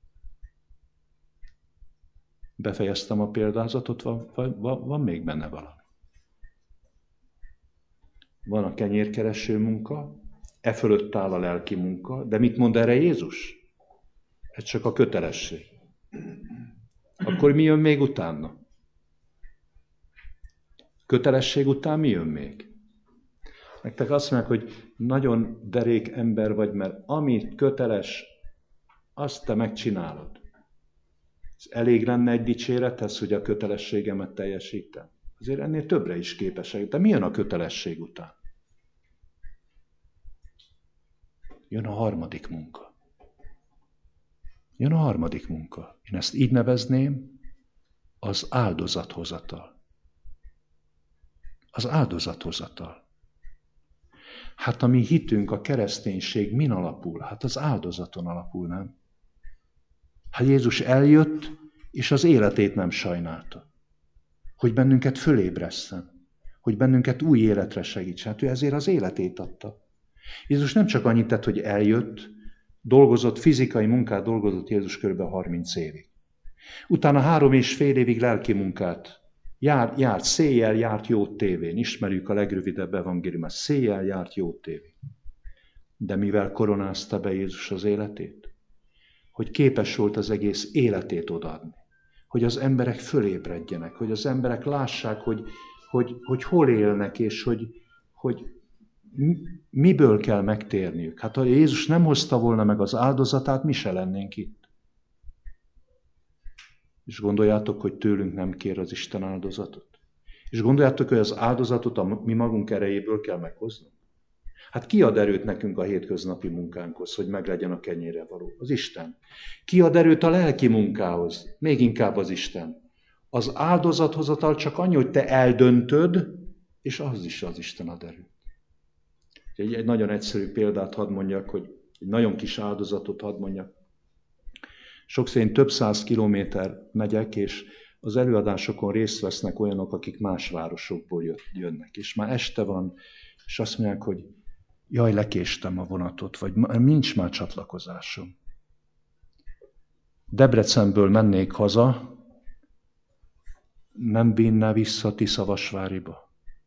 Befejeztem a példázatot, van, van, van még benne valami. Van a kenyérkereső munka, e fölött áll a lelki munka, de mit mond erre Jézus? Ez csak a kötelesség. Akkor mi jön még utána? Kötelesség után mi jön még? Nektek azt mondják, hogy nagyon derék ember vagy, mert amit köteles, azt te megcsinálod. Ez elég lenne egy dicsérethez, hogy a kötelességemet teljesítem. Azért ennél többre is képesek. De mi jön a kötelesség után? Jön a harmadik munka. Jön a harmadik munka. Én ezt így nevezném, az áldozathozatal. Az áldozathozatal. Hát a mi hitünk, a kereszténység min alapul? Hát az áldozaton alapul, nem? Hát Jézus eljött, és az életét nem sajnálta. Hogy bennünket fölébresszen. Hogy bennünket új életre segítsen. Hát ő ezért az életét adta. Jézus nem csak annyit tett, hogy eljött, dolgozott, fizikai munkát dolgozott Jézus kb. harminc évig. Utána három és fél évig lelki munkát. Jár, járt széjjel, járt jót tévén. Ismerjük a legrövidebb evangéliumát. Széjjel járt jót tévén. De mivel koronázta be Jézus az életét? Hogy képes volt az egész életét odaadni. Hogy az emberek fölébredjenek, hogy az emberek lássák, hogy, hogy, hogy hol élnek, és hogy, hogy miből kell megtérniük. Hát ha Jézus nem hozta volna meg az áldozatát, mi se lennénk itt. És gondoljátok, hogy tőlünk nem kér az Isten áldozatot? És gondoljátok, hogy az áldozatot a mi magunk erejéből kell meghoznunk? Hát ki ad erőt nekünk a hétköznapi munkánkhoz, hogy meglegyen a kenyérre való? Az Isten. Ki ad erőt a lelki munkához? Még inkább az Isten. Az áldozathozatal csak annyi, hogy te eldöntöd, és az is az Isten ad erőt. Egy, egy nagyon egyszerű példát hadd mondjak, hogy egy nagyon kis áldozatot hadd mondjak. Sokszor én több száz kilométer megyek, és az előadásokon részt vesznek olyanok, akik más városokból jönnek. És már este van, és azt mondják, hogy jaj, lekéstem a vonatot, vagy nincs már csatlakozásom. Debrecenből mennék haza, nem vinne vissza Tiszavasváriba.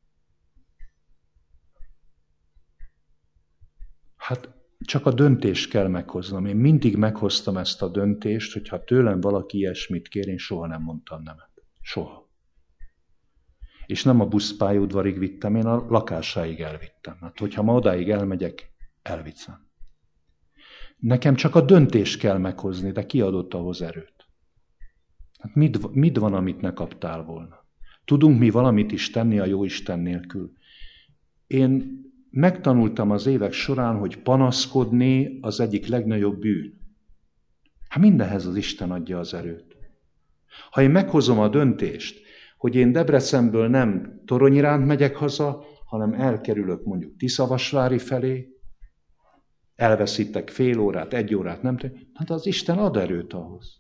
Hát csak a döntést kell meghoznom. Én mindig meghoztam ezt a döntést, hogyha tőlem valaki ilyesmit kér, én soha nem mondtam nemet. Soha. És nem a buszpályaudvarig vittem, én a lakásáig elvittem. Hát hogyha ma odáig elmegyek, elviszem. Nekem csak a döntést kell meghozni, de ki adott ahhoz erőt? Hát mit, mit van, amit ne kaptál volna? Tudunk mi valamit is tenni a Jóisten nélkül? Én megtanultam az évek során, hogy panaszkodni az egyik legnagyobb bűn. Hát mindenhez az Isten adja az erőt. Ha én meghozom a döntést, hogy én Debrecenből nem Torony iránt megyek haza, hanem elkerülök mondjuk Tiszavasvári felé, elveszítek fél órát, egy órát, nem tudom, hát az Isten ad erőt ahhoz.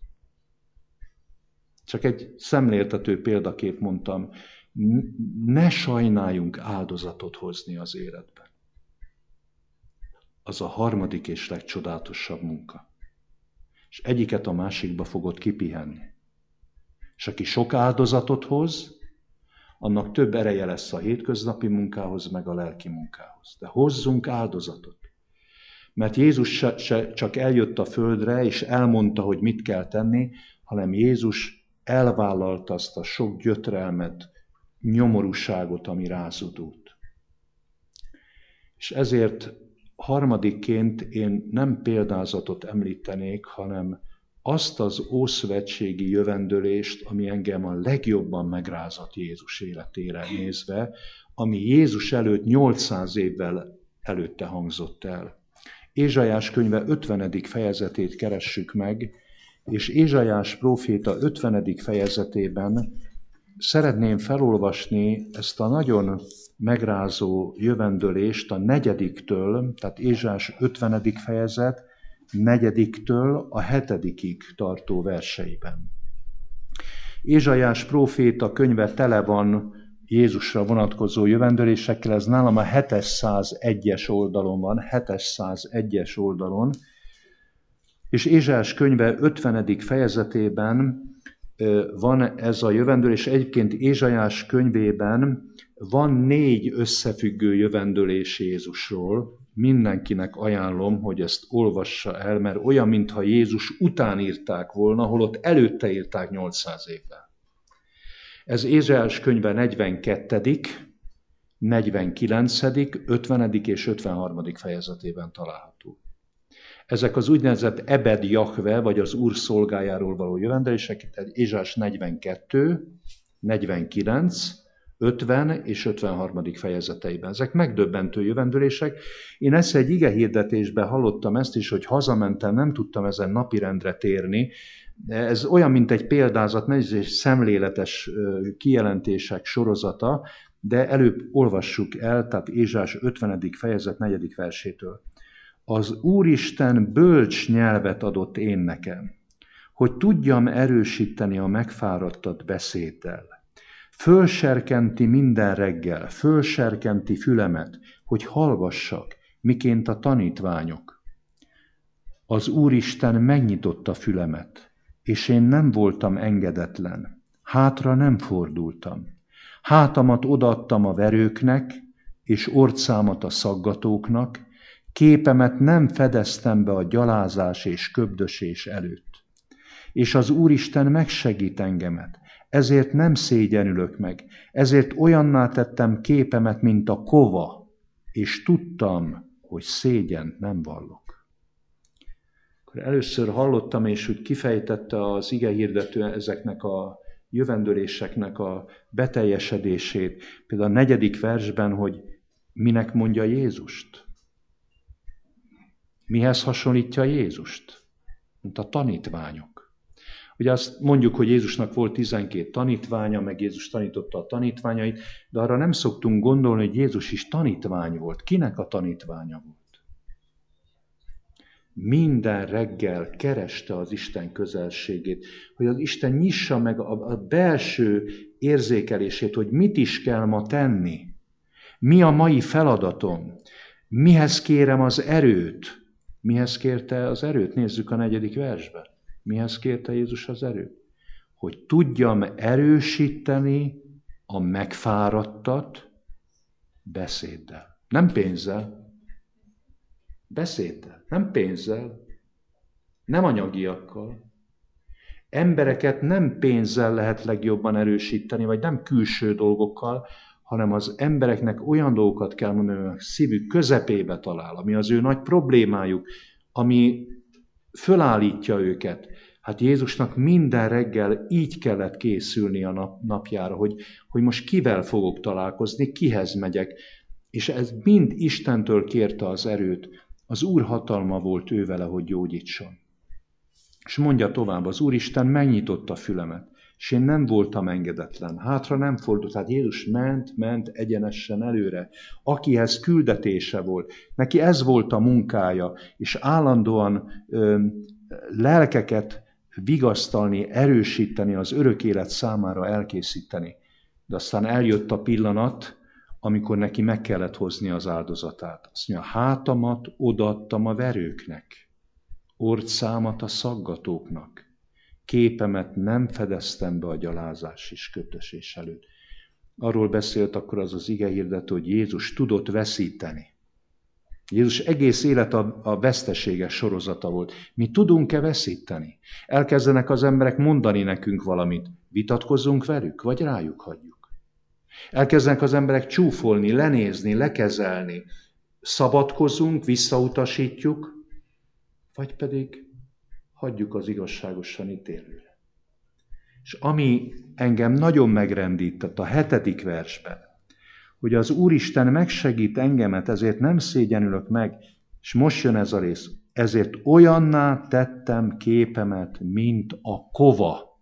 Csak egy szemléltető példakép mondtam, ne sajnáljunk áldozatot hozni az életben. Az a harmadik és legcsodálatosabb munka. És egyiket a másikba fogod kipihenni. És aki sok áldozatot hoz, annak több ereje lesz a hétköznapi munkához, meg a lelki munkához. De hozzunk áldozatot. Mert Jézus se, se csak eljött a földre, és elmondta, hogy mit kell tenni, hanem Jézus elvállalta azt a sok gyötrelmet, nyomorúságot, ami rázudult. És ezért harmadikként én nem példázatot említenék, hanem azt az ószövetségi jövendőlést, ami engem a legjobban megrázott Jézus életére nézve, ami Jézus előtt nyolcszáz évvel előtte hangzott el. Ézsaiás könyve ötvenedik fejezetét keressük meg, és Ézsaiás próféta ötvenedik fejezetében szeretném felolvasni ezt a nagyon megrázó jövendőlést a negyediktől, tehát Ézsaiás ötvenedik fejezet, negyediktől a hetedikig tartó verseiben. Ézsaiás próféta könyve tele van Jézusra vonatkozó jövendőlésekkel, ez nálam a hétszázegyes oldalon van, hétszázegyes oldalon, és Ézsaiás könyve ötvenedik fejezetében van ez a jövendőlés. Egyébként Ézsaiás könyvében van négy összefüggő jövendőlés Jézusról. Mindenkinek ajánlom, hogy ezt olvassa el, mert olyan, mintha Jézus után írták volna, holott előtte írták nyolcszáz évvel. Ez Ézsaiás könyve negyvenkettedik, negyvenkilencedik, ötvenedik és ötvenharmadik fejezetében található. Ezek az úgynevezett Ebed Jahve, vagy az Úr szolgájáról való jövendőlések, tehát Ézsaiás negyvenkettő, negyvenkilenc, ötven és ötvenharmadik fejezeteiben. Ezek megdöbbentő jövendőlések. Én ezt egy igehirdetésben hallottam ezt is, hogy hazamentem, nem tudtam ezen napirendre térni. Ez olyan, mint egy példázat, ez egy szemléletes kijelentések sorozata, de előbb olvassuk el, tehát Ézsaiás ötvenedik fejezet negyedik versétől. Az Úristen bölcs nyelvet adott én nekem, hogy tudjam erősíteni a megfáradtat beszéddel. Fölserkenti minden reggel, fölserkenti fülemet, hogy hallgassak, miként a tanítványok. Az Úristen megnyitotta fülemet, és én nem voltam engedetlen, hátra nem fordultam. Hátamat odaadtam a verőknek, és orcámat a szaggatóknak, képemet nem fedeztem be a gyalázás és köbdösés előtt. És az Úristen megsegít engemet, ezért nem szégyenülök meg, ezért olyanná tettem képemet, mint a kova, és tudtam, hogy szégyent nem vallok. Akkor először hallottam, és úgy kifejtette az igehirdető ezeknek a jövendőléseknek a beteljesedését. Például a negyedik versben, hogy minek mondja Jézust. Mihez hasonlítja Jézust? Mint a tanítványok. Ugye azt mondjuk, hogy Jézusnak volt tizenkét tanítványa, meg Jézus tanította a tanítványait, de arra nem szoktunk gondolni, hogy Jézus is tanítvány volt. Kinek a tanítványa volt? minden reggel kereste az Isten közelségét, hogy az Isten nyissa meg a, a belső érzékelését, hogy mit is kell ma tenni. Mi a mai feladatom? Mihez kérem az erőt? Mihez kérte az erőt? Nézzük a negyedik versben. Mihez kérte Jézus az erőt? Hogy tudjam erősíteni a megfáradtat beszéddel. Nem pénzzel. Beszéddel. Nem pénzzel. Nem anyagiakkal. Embereket nem pénzzel lehet legjobban erősíteni, vagy nem külső dolgokkal, hanem az embereknek olyan dolgokat kell mondani, hogy a szívük közepébe talál, ami az ő nagy problémájuk, ami fölállítja őket. Hát Jézusnak minden reggel így kellett készülni a nap, napjára, hogy, hogy most kivel fogok találkozni, kihez megyek. És ez mind Istentől kérte az erőt. Az Úr hatalma volt ő vele, hogy gyógyítson. És mondja tovább, az Úristen megnyitotta a fülemet, és én nem voltam engedetlen. Hátra nem fordult, tehát Jézus ment, ment egyenesen előre. Akihez küldetése volt, neki ez volt a munkája, és állandóan ö, lelkeket vigasztalni, erősíteni, az örök élet számára elkészíteni. De aztán eljött a pillanat, amikor neki meg kellett hozni az áldozatát. Azt mondja, hátamat odaadtam a verőknek, orcámat a szaggatóknak, képemet nem fedeztem be a gyalázás és kötösés előtt. Arról beszélt akkor az az igehirdető, hogy Jézus tudott veszíteni. Jézus egész élet a, a veszteséges sorozata volt. Mi tudunk-e veszíteni? Elkezdenek az emberek mondani nekünk valamit. Vitatkozzunk velük, vagy rájuk hagyjuk? Elkezdenek az emberek csúfolni, lenézni, lekezelni. Szabadkozunk, visszautasítjuk, vagy pedig hagyjuk az igazságosan ítélőre. És ami engem nagyon megrendített a hetedik versben, hogy az Úristen megsegít engemet, ezért nem szégyenülök meg, és most jön ez a rész, ezért olyanná tettem képemet, mint a kova.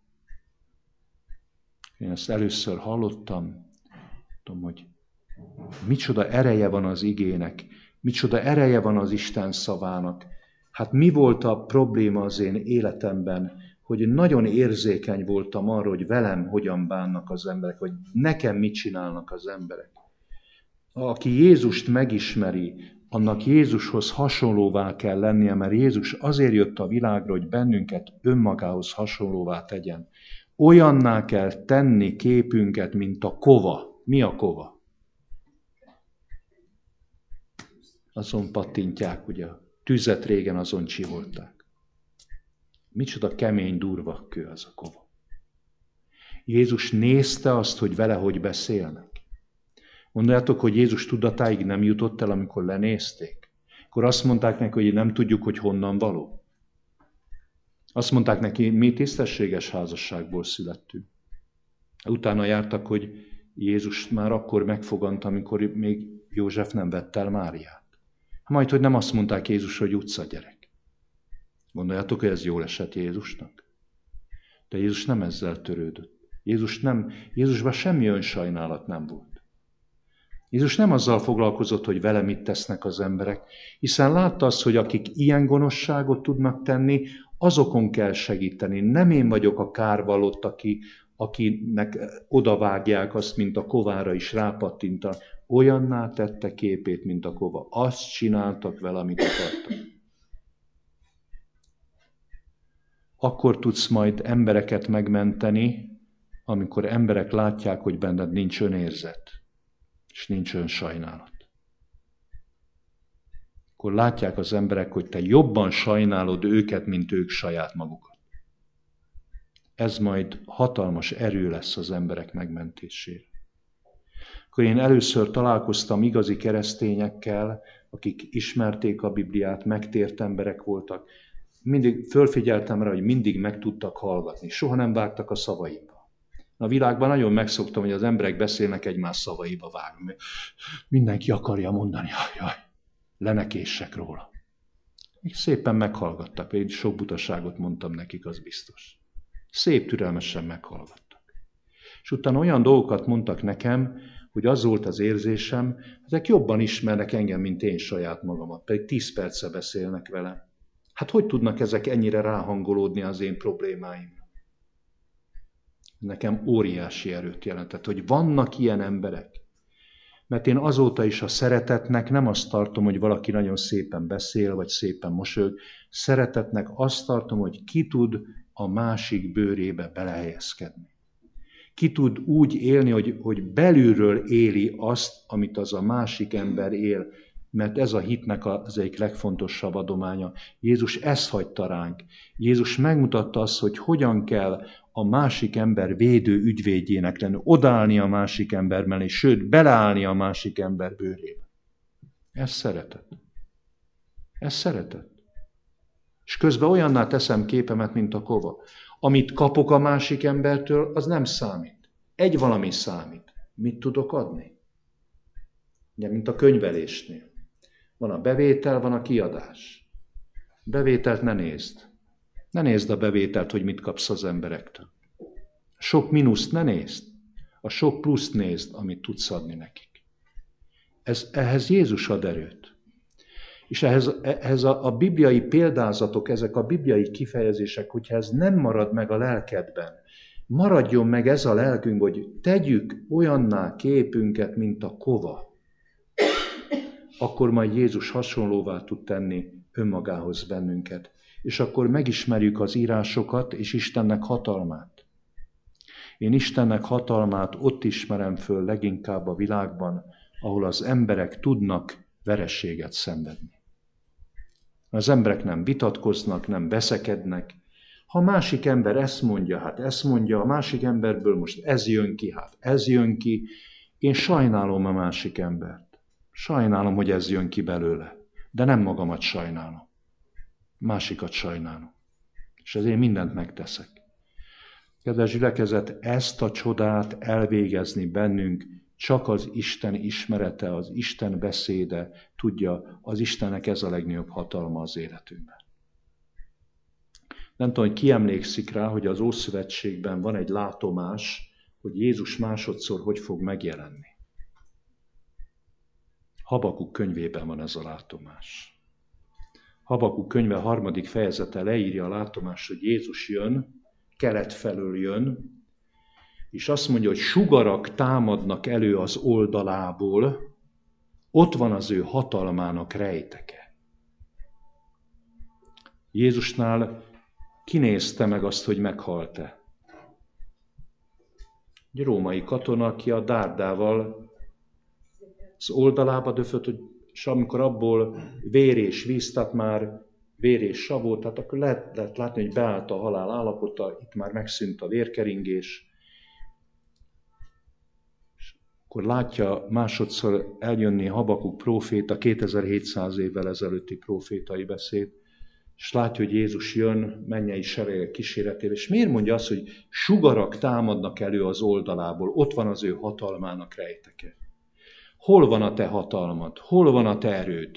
Én ezt először hallottam, tudom, hogy micsoda ereje van az igének, micsoda ereje van az Isten szavának. Hát mi volt a probléma az én életemben, hogy nagyon érzékeny voltam arra, hogy velem hogyan bánnak az emberek, vagy nekem mit csinálnak az emberek. Aki Jézust megismeri, annak Jézushoz hasonlóvá kell lennie, mert Jézus azért jött a világra, hogy bennünket önmagához hasonlóvá tegyen. Olyanná kell tenni képünket, mint a kova. Mi a kova? Azon pattintják, ugye? Tüzet régen azon csiholták. Micsoda kemény, durva kő az a kova. Jézus nézte azt, hogy vele hogy beszélnek. Mondjátok, hogy Jézus tudatáig nem jutott el, amikor lenézték. Akkor azt mondták neki, hogy nem tudjuk, hogy honnan való. Azt mondták neki, mi tisztességes házasságból születtünk. Utána jártak, hogy Jézus már akkor megfogant, amikor még József nem vett el Máriát. Majd, hogy nem azt mondták Jézus, hogy utcagyerek. Gondoljátok, hogy ez jól esett Jézusnak? De Jézus nem ezzel törődött. Jézus nem, Jézusban semmi önsajnálat nem volt. Jézus nem azzal foglalkozott, hogy vele mit tesznek az emberek, hiszen látta azt, hogy akik ilyen gonoszságot tudnak tenni, azokon kell segíteni. Nem én vagyok a kárvalott, aki, akinek odavágják azt, mint a kovára is rápattinta. Olyanná tette képét, mint a kova. Azt csináltak vele, amit akartak. Akkor tudsz majd embereket megmenteni, amikor emberek látják, hogy benned nincs önérzet, és nincs önsajnálat. Akkor látják az emberek, hogy te jobban sajnálod őket, mint ők saját magukat. Ez majd hatalmas erő lesz az emberek megmentésére. Akkor én először találkoztam igazi keresztényekkel, akik ismerték a Bibliát, megtért emberek voltak. Mindig fölfigyeltem rá, hogy mindig meg tudtak hallgatni. Soha nem vágtak a szavaimba. A világban nagyon megszoktam, hogy az emberek beszélnek egymás szavaiba vágni. Mindenki akarja mondani, jaj, jaj, lenekéssek róla. Még szépen meghallgattak, én sok butaságot mondtam nekik, az biztos. Szép türelmesen meghallgattak. És utána olyan dolgokat mondtak nekem, hogy az volt az érzésem, ezek jobban ismernek engem, mint én saját magamat, pedig tíz perce beszélnek velem. Hát hogy tudnak ezek ennyire ráhangolódni az én problémáim? Nekem óriási erőt jelentett, hogy vannak ilyen emberek. Mert én azóta is a szeretetnek nem azt tartom, hogy valaki nagyon szépen beszél, vagy szépen mosolyog. Szeretetnek azt tartom, hogy ki tud a másik bőrébe belehelyezkedni. Ki tud úgy élni, hogy, hogy belülről éli azt, amit az a másik ember él. Mert ez a hitnek az egyik legfontosabb adománya. Jézus ezt hagyta ránk. Jézus megmutatta azt, hogy hogyan kell a másik ember védő ügyvédjének lenni, odaállni a másik ember mellé, sőt, beleállni a másik ember bőrébe. Ez szeretet. Ez szeretet. És közben olyanná teszem képemet, mint a kova. Amit kapok a másik embertől, az nem számít. Egy valami számít. Mit tudok adni? Ugye, mint a könyvelésnél. Van a bevétel, van a kiadás. Bevételt ne nézd. Ne nézd a bevételt, hogy mit kapsz az emberektől. Sok mínuszt ne nézd. A sok pluszt nézd, amit tudsz adni nekik. Ez, ehhez Jézus ad erőt. És ehhez, ehhez a, a bibliai példázatok, ezek a bibliai kifejezések, hogyha ez nem marad meg a lelkedben, maradjon meg ez a lelkünk, hogy tegyük olyanná képünket, mint a kova, akkor majd Jézus hasonlóvá tud tenni önmagához bennünket. És akkor megismerjük az írásokat és Istennek hatalmát. Én Istennek hatalmát ott ismerem föl leginkább a világban, ahol az emberek tudnak verességet szenvedni. Az emberek nem vitatkoznak, nem veszekednek. Ha a másik ember ezt mondja, hát ezt mondja, a másik emberből most ez jön ki, hát ez jön ki. Én sajnálom a másik embert. Sajnálom, hogy ez jön ki belőle, de nem magamat sajnálom. Másikat sajnálom. És ezért mindent megteszek. Kedves gyülekezet, ezt a csodát elvégezni bennünk csak az Isten ismerete, az Isten beszéde tudja, az Istennek ez a legnagyobb hatalma az életünkben. Nem tudom, hogy ki emlékszik rá, hogy az Ószövetségben van egy látomás, hogy Jézus másodszor hogy fog megjelenni. Habakuk könyvében van ez a látomás. Habakuk könyve harmadik fejezete leírja a látomást, hogy Jézus jön, kelet felől jön, és azt mondja, hogy sugarak támadnak elő az oldalából, ott van az ő hatalmának rejteke. Jézusnál kinézte meg azt, hogy meghalt-e. Egy római katona, aki a dárdával az oldalába döfött, hogy és amikor abból vér és víz, tehát már vér és sav volt, tehát akkor lehet, lehet látni, hogy beállt a halál állapota, itt már megszűnt a vérkeringés. És akkor látja másodszor eljönni Habakuk próféta, kétezer-hétszáz évvel ezelőtti prófétai beszéd, és látja, hogy Jézus jön mennyei seregek kíséretével, és miért mondja azt, hogy sugarak támadnak elő az oldalából, ott van az ő hatalmának rejteke. Hol van a te hatalmad? Hol van a te erőd?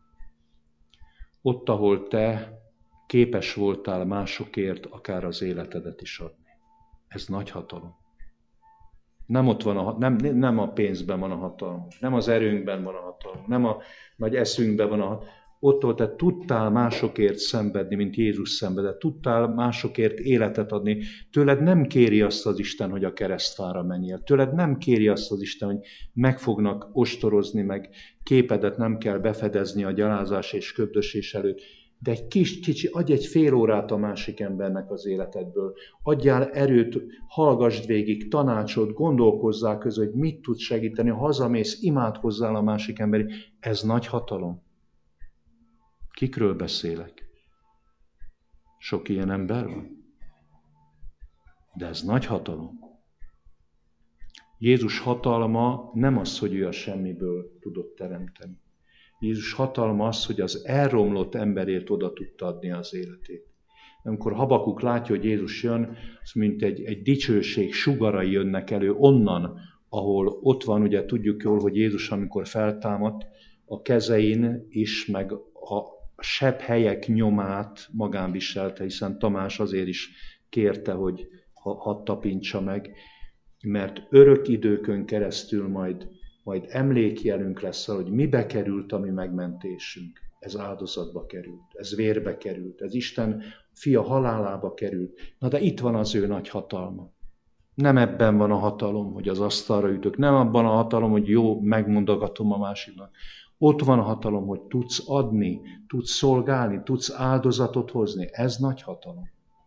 Ott, ahol te képes voltál másokért akár az életedet is adni. Ez nagy hatalom. Nem ott van a, nem, nem a pénzben van a hatalom, nem az erőnkben van a hatalom, nem a nagy eszünkben van a hatalom. Ott, ahol te tudtál másokért szenvedni, mint Jézus szenvedett, tudtál másokért életet adni, tőled nem kéri azt az Isten, hogy a keresztfára menjél. Tőled nem kéri azt az Isten, hogy meg fognak ostorozni, meg képedet nem kell befedezni a gyalázás és köbdösés előtt. De egy kis, kicsi, adj egy fél órát a másik embernek az életedből. Adjál erőt, hallgassd végig, tanácsot, gondolkozzál közül, hogy mit tudsz segíteni, ha hazamész, imádkozzál a másik emberi. Ez nagy hatalom. Kikről beszélek? Sok ilyen ember van? De ez nagy hatalom. Jézus hatalma nem az, hogy ő a semmiből tudott teremteni. Jézus hatalma az, hogy az elromlott emberért oda tudta adni az életét. Amikor Habakuk látja, hogy Jézus jön, az mint egy, egy dicsőség sugarai jönnek elő onnan, ahol ott van, ugye tudjuk jól, hogy Jézus, amikor feltámadt, a kezein is, meg a sebb helyek nyomát magán viselte, hiszen Tamás azért is kérte, hogy hadd tapintsa meg, mert örök időkön keresztül majd, majd emlékjelünk lesz, hogy mibe került a mi megmentésünk. ez áldozatba került, ez vérbe került, ez Isten fia halálába került. Na de itt van az ő nagy hatalma. Nem ebben van a hatalom, hogy az asztalra ütök, nem abban a hatalom, hogy jó, megmondogatom a másiknak. Ott van a hatalom, hogy tudsz adni, tudsz szolgálni, tudsz áldozatot hozni. Ez nagy hatalom.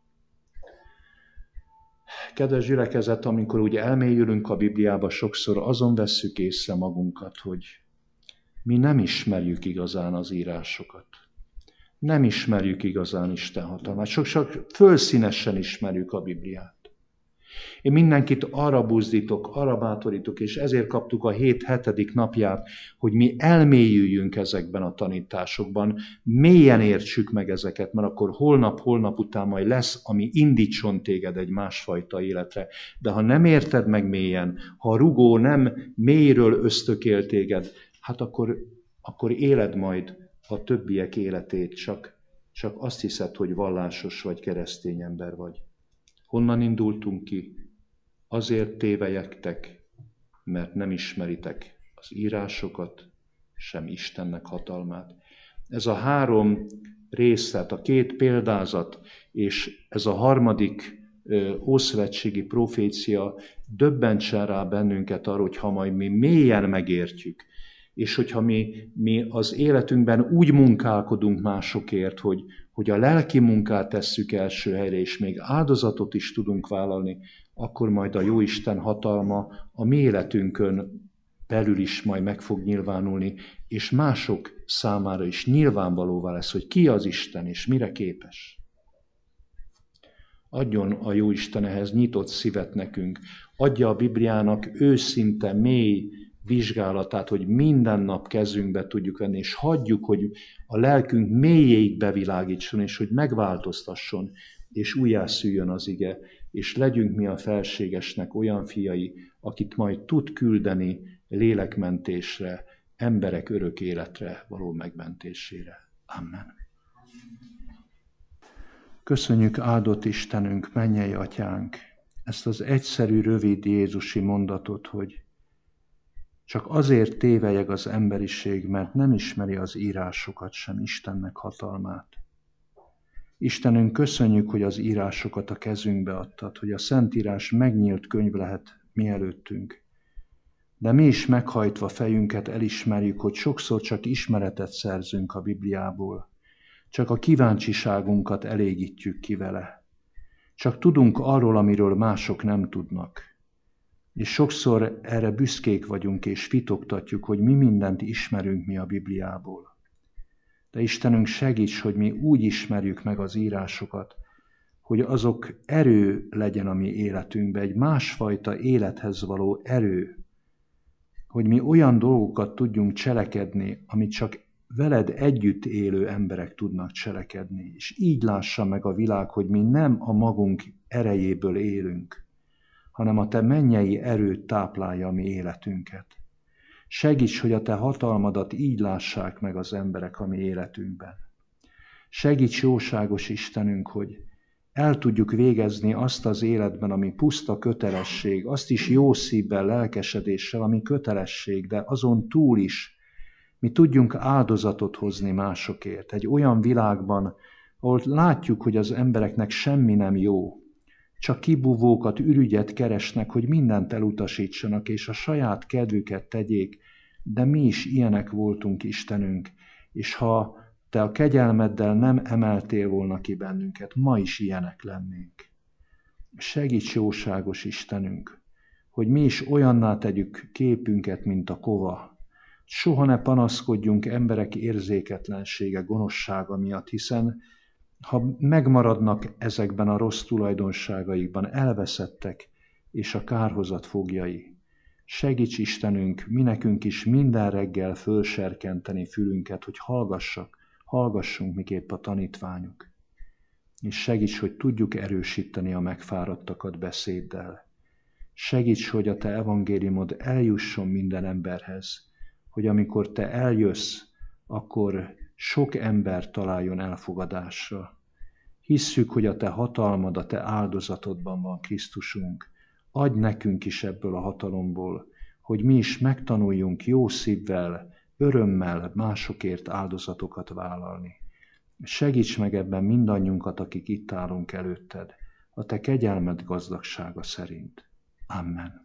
Kedves gyülekezet, amikor úgy elmélyülünk a Bibliába, sokszor azon vesszük észre magunkat, hogy mi nem ismerjük igazán az írásokat. Nem ismerjük igazán Isten hatalmát. Sok-sok fölszínesen ismerjük a Bibliát. Én mindenkit arra buzdítok, arra bátorítok, és ezért kaptuk a hét hetedik napját, hogy mi elmélyüljünk ezekben a tanításokban, mélyen értsük meg ezeket, mert akkor holnap-holnap után majd lesz, ami indítson téged egy másfajta életre. De ha nem érted meg mélyen, ha a rugó nem mélyről ösztökél téged, hát akkor, akkor éled majd a többiek életét, csak, csak azt hiszed, hogy vallásos vagy, keresztény ember vagy. Honnan indultunk ki? Azért tévelyektek, mert nem ismeritek az írásokat, sem Istennek hatalmát. Ez a három részlet, a két példázat, és ez a harmadik ö, ószövetségi profécia döbbentsen rá bennünket arra, hogy ha majd mi mélyen megértjük, és hogyha mi, mi az életünkben úgy munkálkodunk másokért, hogy, hogy a lelki munkát tesszük első helyre, és még áldozatot is tudunk vállalni, akkor majd a Jóisten hatalma a mi életünkön belül is majd meg fog nyilvánulni, és mások számára is nyilvánvalóvá lesz, hogy ki az Isten, és mire képes. Adjon a Jóisten ehhez nyitott szívet nekünk, adja a Bibliának őszinte, mély vizsgálatát, hogy minden nap kezünkbe tudjuk venni, és hagyjuk, hogy a lelkünk mélyéig bevilágítson, és hogy megváltoztasson, és újjászüljön az ige, és legyünk mi a felségesnek olyan fiai, akit majd tud küldeni lélekmentésre, emberek örök életre való megmentésére. Amen. Köszönjük, áldott Istenünk, mennyei Atyánk, ezt az egyszerű, rövid jézusi mondatot, hogy csak azért tévelyeg az emberiség, mert nem ismeri az írásokat sem, Istennek hatalmát. Istenünk, köszönjük, hogy az írásokat a kezünkbe adtad, hogy a Szentírás megnyílt könyv lehet mi előttünk. De mi is meghajtva fejünket elismerjük, hogy sokszor csak ismeretet szerzünk a Bibliából. Csak a kíváncsiságunkat elégítjük ki vele. Csak tudunk arról, amiről mások nem tudnak. És sokszor erre büszkék vagyunk, és fitoktatjuk, hogy mi mindent ismerünk mi a Bibliából. De Istenünk, segíts, hogy mi úgy ismerjük meg az írásokat, hogy azok erő legyen a mi életünkben, egy másfajta élethez való erő, hogy mi olyan dolgokat tudjunk cselekedni, amit csak veled együtt élő emberek tudnak cselekedni, és így lássa meg a világ, hogy mi nem a magunk erejéből élünk, hanem a te mennyei erőt táplálja a mi életünket. Segíts, hogy a te hatalmadat így lássák meg az emberek a mi életünkben. Segíts, jóságos Istenünk, hogy el tudjuk végezni azt az életben, ami puszta kötelesség, azt is jó szívvel, lelkesedéssel, ami kötelesség, de azon túl is mi tudjunk áldozatot hozni másokért. Egy olyan világban, ahol látjuk, hogy az embereknek semmi nem jó, csak kibúvókat, ürügyet keresnek, hogy mindent elutasítsanak, és a saját kedvüket tegyék, de mi is ilyenek voltunk, Istenünk, és ha te a kegyelmeddel nem emeltél volna ki bennünket, ma is ilyenek lennénk. Segíts, jóságos Istenünk, hogy mi is olyanná tegyük képünket, mint a kova. Soha ne panaszkodjunk emberek érzéketlensége, gonoszsága miatt, hiszen ha megmaradnak ezekben a rossz tulajdonságaikban, elveszettek, és a kárhozat fogjai. Segíts, Istenünk, mi nekünk is minden reggel fölserkenteni fülünket, hogy hallgassak, hallgassunk miképp a tanítványok. És segíts, hogy tudjuk erősíteni a megfáradtakat beszéddel. Segíts, hogy a te evangéliumod eljusson minden emberhez, hogy amikor te eljössz, akkor sok ember találjon elfogadásra. Hisszük, hogy a te hatalmad, a te áldozatodban van, Krisztusunk. Adj nekünk is ebből a hatalomból, hogy mi is megtanuljunk jó szívvel örömmel másokért áldozatokat vállalni. Segíts meg ebben mindannyiunkat, akik itt állunk előtted, a te kegyelmed gazdagsága szerint. Amen.